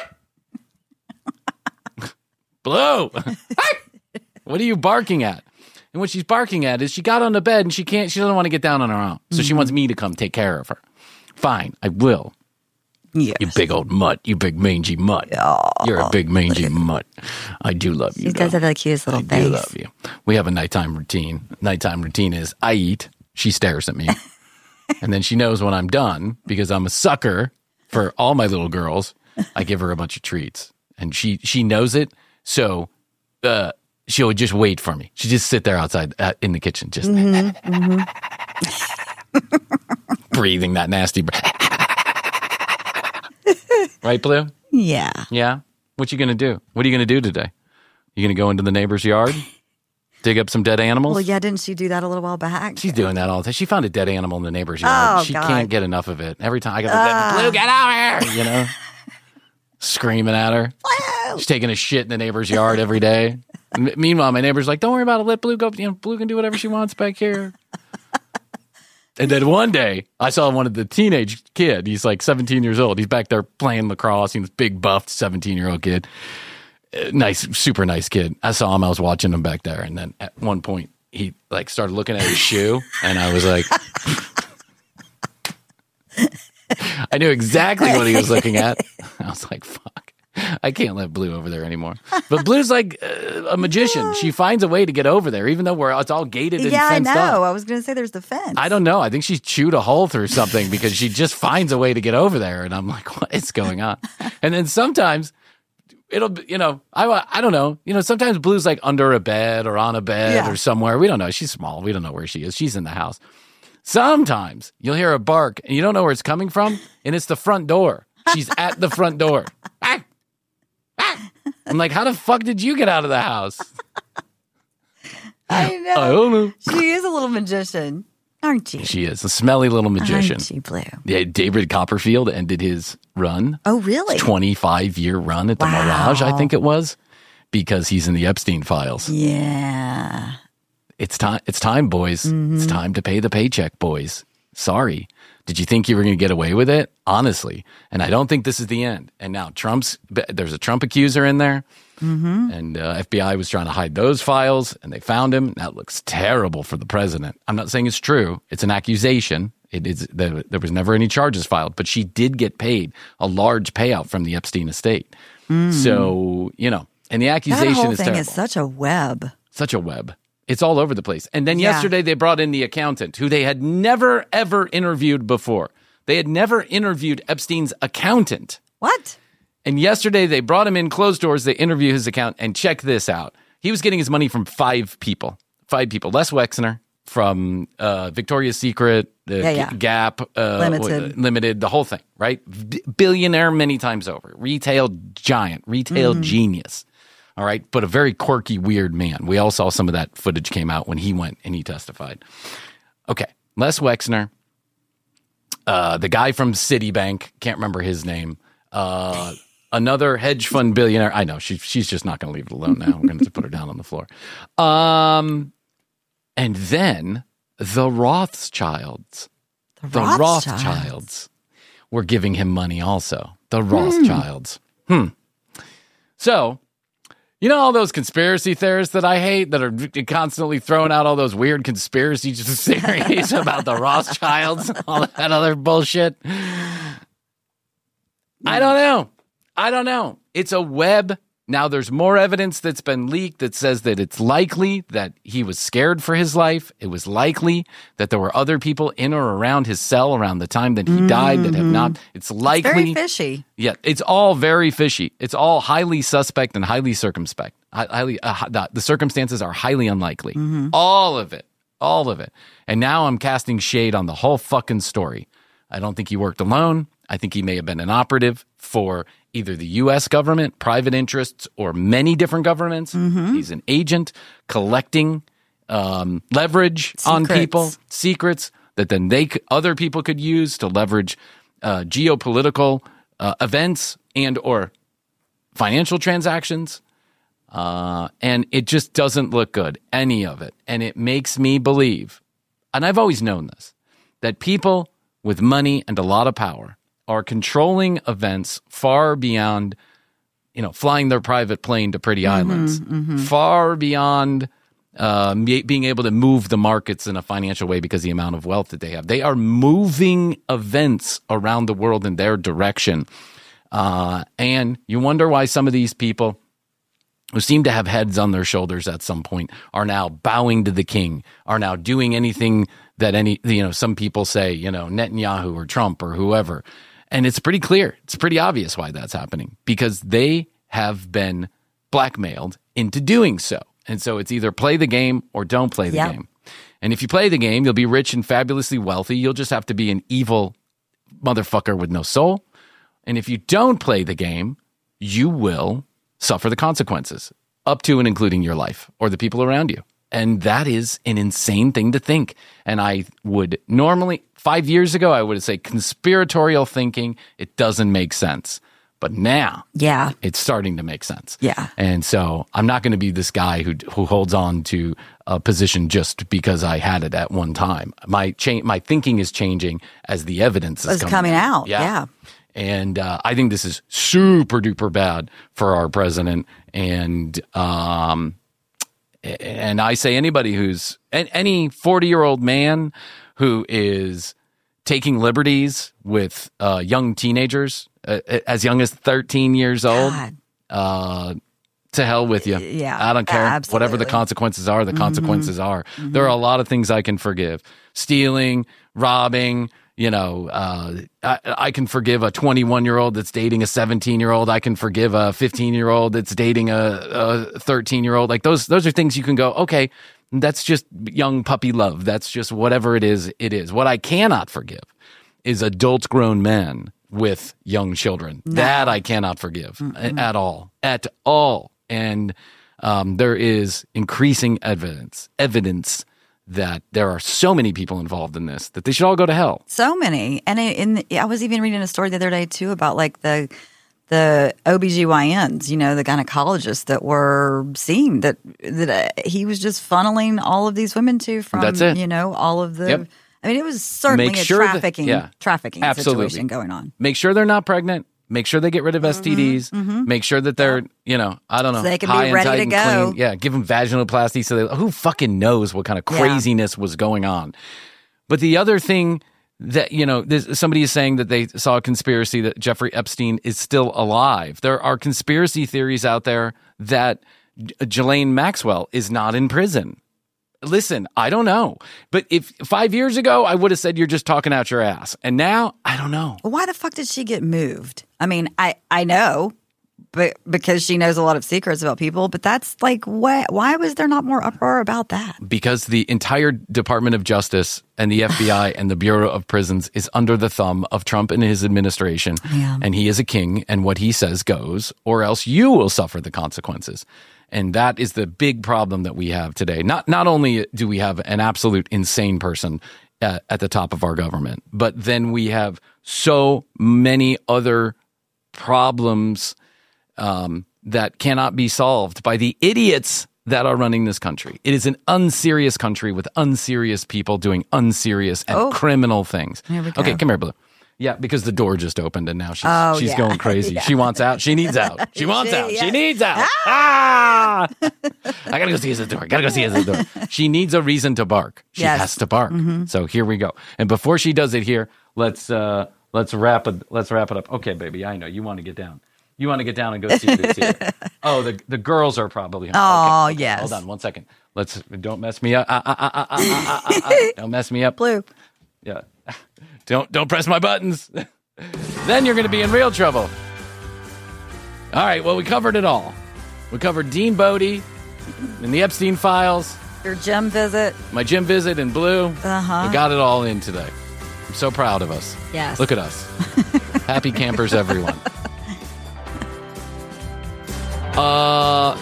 S2: Blue, what are you barking at? And what she's barking at is she got on the bed and she can't, she doesn't want to get down on her own. So she wants me to come take care of her. Fine, I will.
S4: Yes.
S2: You big old mutt. You big mangy mutt. You're a big mangy mutt. I do love you.
S4: He does
S2: though.
S4: have the cutest little
S2: I
S4: face.
S2: do love you. We have a nighttime routine. Nighttime routine is I eat, she stares at me, and then she knows when I'm done because I'm a sucker for all my little girls. I give her a bunch of treats, and she she knows it. So uh, she'll just wait for me. She just sit there outside uh, in the kitchen, just
S4: Mm-hmm,
S2: breathing that nasty breath. Right, Blue?
S4: Yeah.
S2: Yeah. What you gonna do? What are you gonna do today? You gonna go into the neighbor's yard, dig up some dead animals?
S4: Well, yeah, didn't she do that a little while back?
S2: She's doing that all the time. She found a dead animal in the neighbor's yard.
S4: Oh,
S2: she
S4: God.
S2: can't get enough of it. Every time I go, Blue, get out here! You know, screaming at her. She's taking a shit in the neighbor's yard every day. M- meanwhile, my neighbor's like, "Don't worry about it. Let Blue go. You know, Blue can do whatever she wants back here." And then one day, I saw one of the teenage kid. He's like seventeen years old. He's back there playing lacrosse. He's this big, buffed seventeen-year-old kid. Uh, nice, super nice kid. I saw him. I was watching him back there. And then at one point, he like started looking at his shoe. And I was like, I knew exactly what he was looking at. I was like, fuck. I can't let Blue over there anymore. But Blue's like uh, a magician. She finds a way to get over there, even though we're it's all gated and
S4: Yeah, I
S2: fenced
S4: know.
S2: up.
S4: I was going to say there's the fence.
S2: I don't know. I think she's chewed a hole through something because she just finds a way to get over there. And I'm like, what is going on? And then sometimes it'll, be- you know, I, I don't know. You know, sometimes Blue's like under a bed or on a bed
S4: Yeah.
S2: or somewhere. We don't know. She's small. We don't know where she is. She's in the house. Sometimes you'll hear a bark and you don't know where it's coming from. And it's the front door. She's at the front door. Ah! Ah! I'm like, how the fuck did you get out of the house?
S4: I know.
S2: I don't know.
S4: She is a little magician, aren't you?
S2: She is a smelly little magician.
S4: Aren't you, Blue?
S2: Yeah, David Copperfield ended his run.
S4: Oh, really?
S2: twenty-five year run at the
S4: Wow.
S2: Mirage, I think it was, because he's in the Epstein files.
S4: Yeah.
S2: It's time, it's time, boys.
S4: Mm-hmm.
S2: It's time to pay the paycheck, boys. Sorry. Did you think you were going to get away with it? Honestly. And I don't think this is the end. And now Trump's, there's a Trump accuser in there.
S4: Mm-hmm.
S2: And uh, F B I was trying to hide those files, and they found him. That looks terrible for the president. I'm not saying it's true. It's an accusation. It is there, there was never any charges filed, but she did get paid a large payout from the Epstein estate. So, you know, and the
S4: That
S2: accusation
S4: whole
S2: is
S4: thing
S2: terrible.
S4: is such a web.
S2: Such a web. It's all over the place. And then
S4: Yeah.
S2: yesterday they brought in the accountant who they had never, ever interviewed before. They had never interviewed Epstein's accountant.
S4: What?
S2: And yesterday they brought him in closed doors. They interview his account, and check this out. He was getting his money from five people. Five people. Les Wexner from uh, Victoria's Secret, uh,
S4: Yeah, yeah.
S2: G- Gap, uh,
S4: Limited.
S2: Limited, the whole thing, right? B- billionaire many times over. Retail giant, retail
S4: Mm-hmm.
S2: genius. All right. But a very quirky, weird man. We all saw some of that footage came out when he went and he testified. Okay. Les Wexner, uh, the guy from Citibank, can't remember his name. Uh, another hedge fund billionaire. I know she, she's just not going to leave it alone now. We're going to put her down on the floor. Um, and then the Rothschilds,
S4: The,
S2: the
S4: Rothschilds.
S2: Rothschilds were giving him money also. The Rothschilds. Hmm. So You know all those conspiracy theorists that I hate that are constantly throwing out all those weird conspiracy theories about the Rothschilds, all that other bullshit? I don't know. I don't know. It's a web. Now there's more evidence that's been leaked that says that it's likely that he was scared for his life. It was likely that there were other people in or around his cell around the time that he mm-hmm. died that have not. It's likely.
S4: It's very fishy.
S2: Yeah, it's all very fishy. It's all highly suspect and highly circumspect. Highly, uh, the, the circumstances are highly unlikely. Mm-hmm. All of it. All of it. And now I'm casting shade on the whole fucking story. I don't think he worked alone. I think he may have been an operative for either the U S government, private interests, or many different governments. Mm-hmm. He's an agent collecting um, leverage secrets. on people, secrets that then they other people could use to leverage uh, geopolitical uh, events and or financial transactions. Uh, and it just doesn't look good, any of it. And it makes me believe, and I've always known this, that people with money and a lot of power are controlling events far beyond, you know, flying their private plane to pretty mm-hmm, islands, mm-hmm. far beyond uh, being able to move the markets in a financial way because of the amount of wealth that they have. They are moving events around the world in their direction. Uh, and you wonder why some of these people who seem to have heads on their shoulders at some point are now bowing to the king, are now doing anything that any, you know, some people say, you know, Netanyahu or Trump or whoever. And it's pretty clear. It's pretty obvious why that's happening because they have been blackmailed into doing so. And so it's either play the game or don't play the yep. game. And if you play the game, you'll be rich and fabulously wealthy. You'll just have to be an evil motherfucker with no soul. And if you don't play the game, you will suffer the consequences up to and including your life or the people around you. And that is an insane thing to think. And I would normally, five years ago, I would say conspiratorial thinking, it doesn't make sense. But now,
S4: yeah,
S2: it's starting to make sense.
S4: Yeah.
S2: And so I'm not going to be this guy who who holds on to a position just because I had it at one time. My cha- my thinking is changing as the evidence is
S4: it's
S2: coming,
S4: coming out.
S2: out. Yeah.
S4: yeah.
S2: And uh, I think this is super duper bad for our president. And um, and I say anybody who's any forty year old man who is taking liberties with uh, young teenagers uh, as young as thirteen years old, uh, to hell with you.
S4: Yeah,
S2: I don't care.
S4: Absolutely.
S2: Whatever the consequences are, the mm-hmm. consequences are. Mm-hmm. There are a lot of things I can forgive. Stealing, robbing, you know, uh, I, I can forgive a twenty-one-year-old that's dating a seventeen-year-old. I can forgive a fifteen-year-old that's dating a, a thirteen-year-old. Like those, those are things you can go, okay, that's just young puppy love. That's just whatever it is, it is. What I cannot forgive is adult grown men with young children. No. That I cannot forgive Mm-mm. at all, at all. And um, there is increasing evidence, evidence that there are so many people involved in this that they should all go to hell.
S4: So many. And in, in, I was even reading a story the other day, too, about like the the O B G Y Ns, you know, the gynecologists that were seeing that that uh, he was just funneling all of these women to from,
S2: That's it.
S4: you know, all of the
S2: Yep.
S4: I mean, it was certainly
S2: Make
S4: a
S2: sure
S4: trafficking,
S2: that, yeah,
S4: trafficking
S2: absolutely.
S4: situation going on.
S2: Make sure they're not pregnant. Make sure they get rid of S T Ds.
S4: mm-hmm.
S2: Make sure that they're, you know, I don't know,
S4: So they can
S2: high
S4: be
S2: and
S4: ready
S2: tight
S4: to
S2: and
S4: go.
S2: clean. Yeah, give them vaginoplasty. So they, who fucking knows what kind of
S4: Yeah.
S2: craziness was going on? But the other thing that, you know, there's, somebody is saying that they saw a conspiracy that Jeffrey Epstein is still alive. There are conspiracy theories out there that Ghislaine Maxwell is not in prison. Listen, I don't know. But if five years ago, I would have said you're just talking out your ass. And now, I don't know.
S4: Well, why the fuck did she get moved? I mean, I, I know, but because she knows a lot of secrets about people, but that's like, why, why was there not more uproar about that?
S2: Because the entire Department of Justice and the F B I and the Bureau of Prisons is under the thumb of Trump and his administration.
S4: Yeah.
S2: And he is a king, and what he says goes, or else you will suffer the consequences. And that is the big problem that we have today. Not not only do we have an absolute insane person at, at the top of our government, but then we have so many other problems um, that cannot be solved by the idiots that are running this country. It is an unserious country with unserious people doing unserious and
S4: Oh.
S2: criminal things.
S4: Here we go.
S2: Okay, come here, Blue. Yeah, because the door just opened and now she's
S4: Oh,
S2: she's
S4: yeah.
S2: going crazy.
S4: Yeah.
S2: She wants out. She needs out. She wants
S4: She-
S2: out.
S4: yeah.
S2: She needs out. Ah! I gotta go see us at the door. Gotta go see us at the door. She needs a reason to bark. She
S4: Yes.
S2: has to bark. So here we go. And before she does it here, let's uh let's wrap it let's wrap it up. Okay, baby, I know you want to get down. You want to get down and go see this here. Oh, the the girls are probably home.
S4: Oh,
S2: Okay, okay,
S4: yes.
S2: Hold on one second. Let's don't mess me up. Ah, ah, ah, ah, ah, ah, ah, ah. Don't mess me up.
S4: Blue.
S2: Yeah. Don't don't press my buttons. Then you're going to be in real trouble. All right, well, we covered it all. We covered Dean Bodie and the Epstein files,
S4: Your gym visit.
S2: my gym visit in blue.
S4: Uh-huh.
S2: We got it all in today. I'm so proud of us.
S4: Yes.
S2: Look at us. Happy campers, everyone. Uh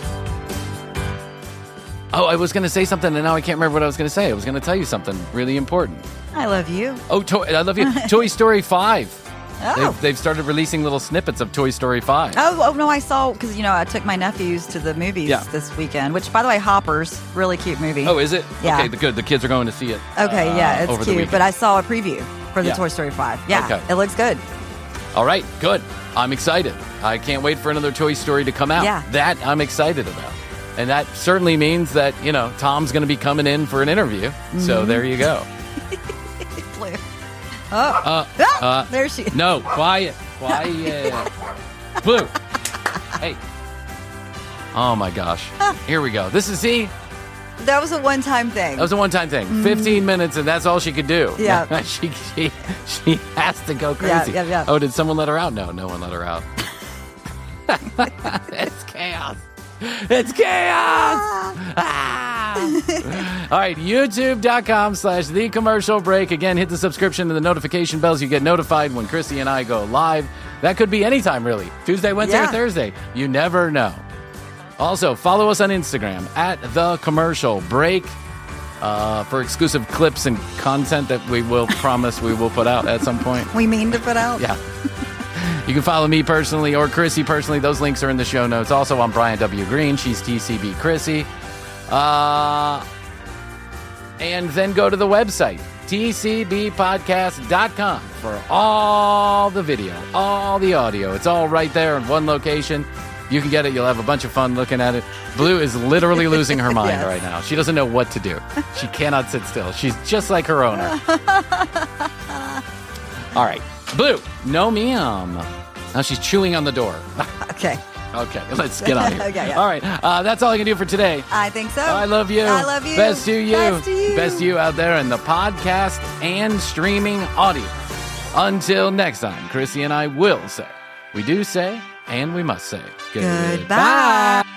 S2: Oh, I was going to say something, and now I can't remember what I was going to say. I was going to tell you something really important.
S4: I love you.
S2: Oh, to- I love you. Toy Story five.
S4: Oh.
S2: They've, they've started releasing little snippets of Toy Story five.
S4: Oh, oh no, I saw, because, you know, I took my nephews to the movies
S2: Yeah.
S4: this weekend, which, by the way, Hoppers, really cute movie.
S2: Oh, is it?
S4: Yeah.
S2: Okay, the, good. The kids are going to see it.
S4: Okay,
S2: uh,
S4: yeah, it's
S2: over the
S4: cute.
S2: weekend.
S4: But I saw a preview for the
S2: Yeah.
S4: Toy Story five. Yeah,
S2: Okay.
S4: it looks good.
S2: All right, good. I'm excited. I can't wait for another Toy Story to come out.
S4: Yeah.
S2: That I'm excited about. And that certainly means that, you know, Tom's going to be coming in for an interview.
S4: Mm-hmm.
S2: So there you go.
S4: Blue. Oh,
S2: Uh,
S4: ah,
S2: uh,
S4: there she is.
S2: No, quiet. Quiet. Blue. Hey. Oh, my gosh. Here we go. This is, see,
S4: That was a one-time thing.
S2: that was a one-time thing. fifteen minutes, and that's all she could do.
S4: Yeah.
S2: she, she she has to go
S4: Yeah,
S2: crazy.
S4: yeah, yeah.
S2: Oh, did someone let her out? No, no one let her out. It's chaos. It's chaos. Ah. All right, youtube.com slash the commercial break. Again, hit the subscription and the notification bells. You get notified when Chrissy and I go live. That could be anytime, really. Tuesday, Wednesday,
S4: Yeah.
S2: or Thursday. You never know. Also, follow us on Instagram at the commercial break uh, for exclusive clips and content that we will promise we will put out at some point.
S4: We mean to put out?
S2: Yeah. You can follow me personally or Chrissy personally. Those links are in the show notes. Also, I'm Brian W. Green. She's T C B Chrissy. Uh, and then go to the website, t c b podcast dot com, for all the video, all the audio. It's all right there in one location. You can get it. You'll have a bunch of fun looking at it. Blue is literally losing her mind
S4: Yes.
S2: right now. She doesn't know what to do. She cannot sit still. She's just like her owner. All right. Blue, no meow. Now she's chewing on the door.
S4: Okay.
S2: Okay, let's get on here.
S4: Okay, yeah.
S2: All right. Uh, that's all I can do for today.
S4: I think so.
S2: I love you.
S4: I love you.
S2: Best to you.
S4: Best to you.
S2: Best to you out there in the podcast and streaming audience. Until next time, Chrissy and I will say, we do say, and we must say,
S4: Goodbye.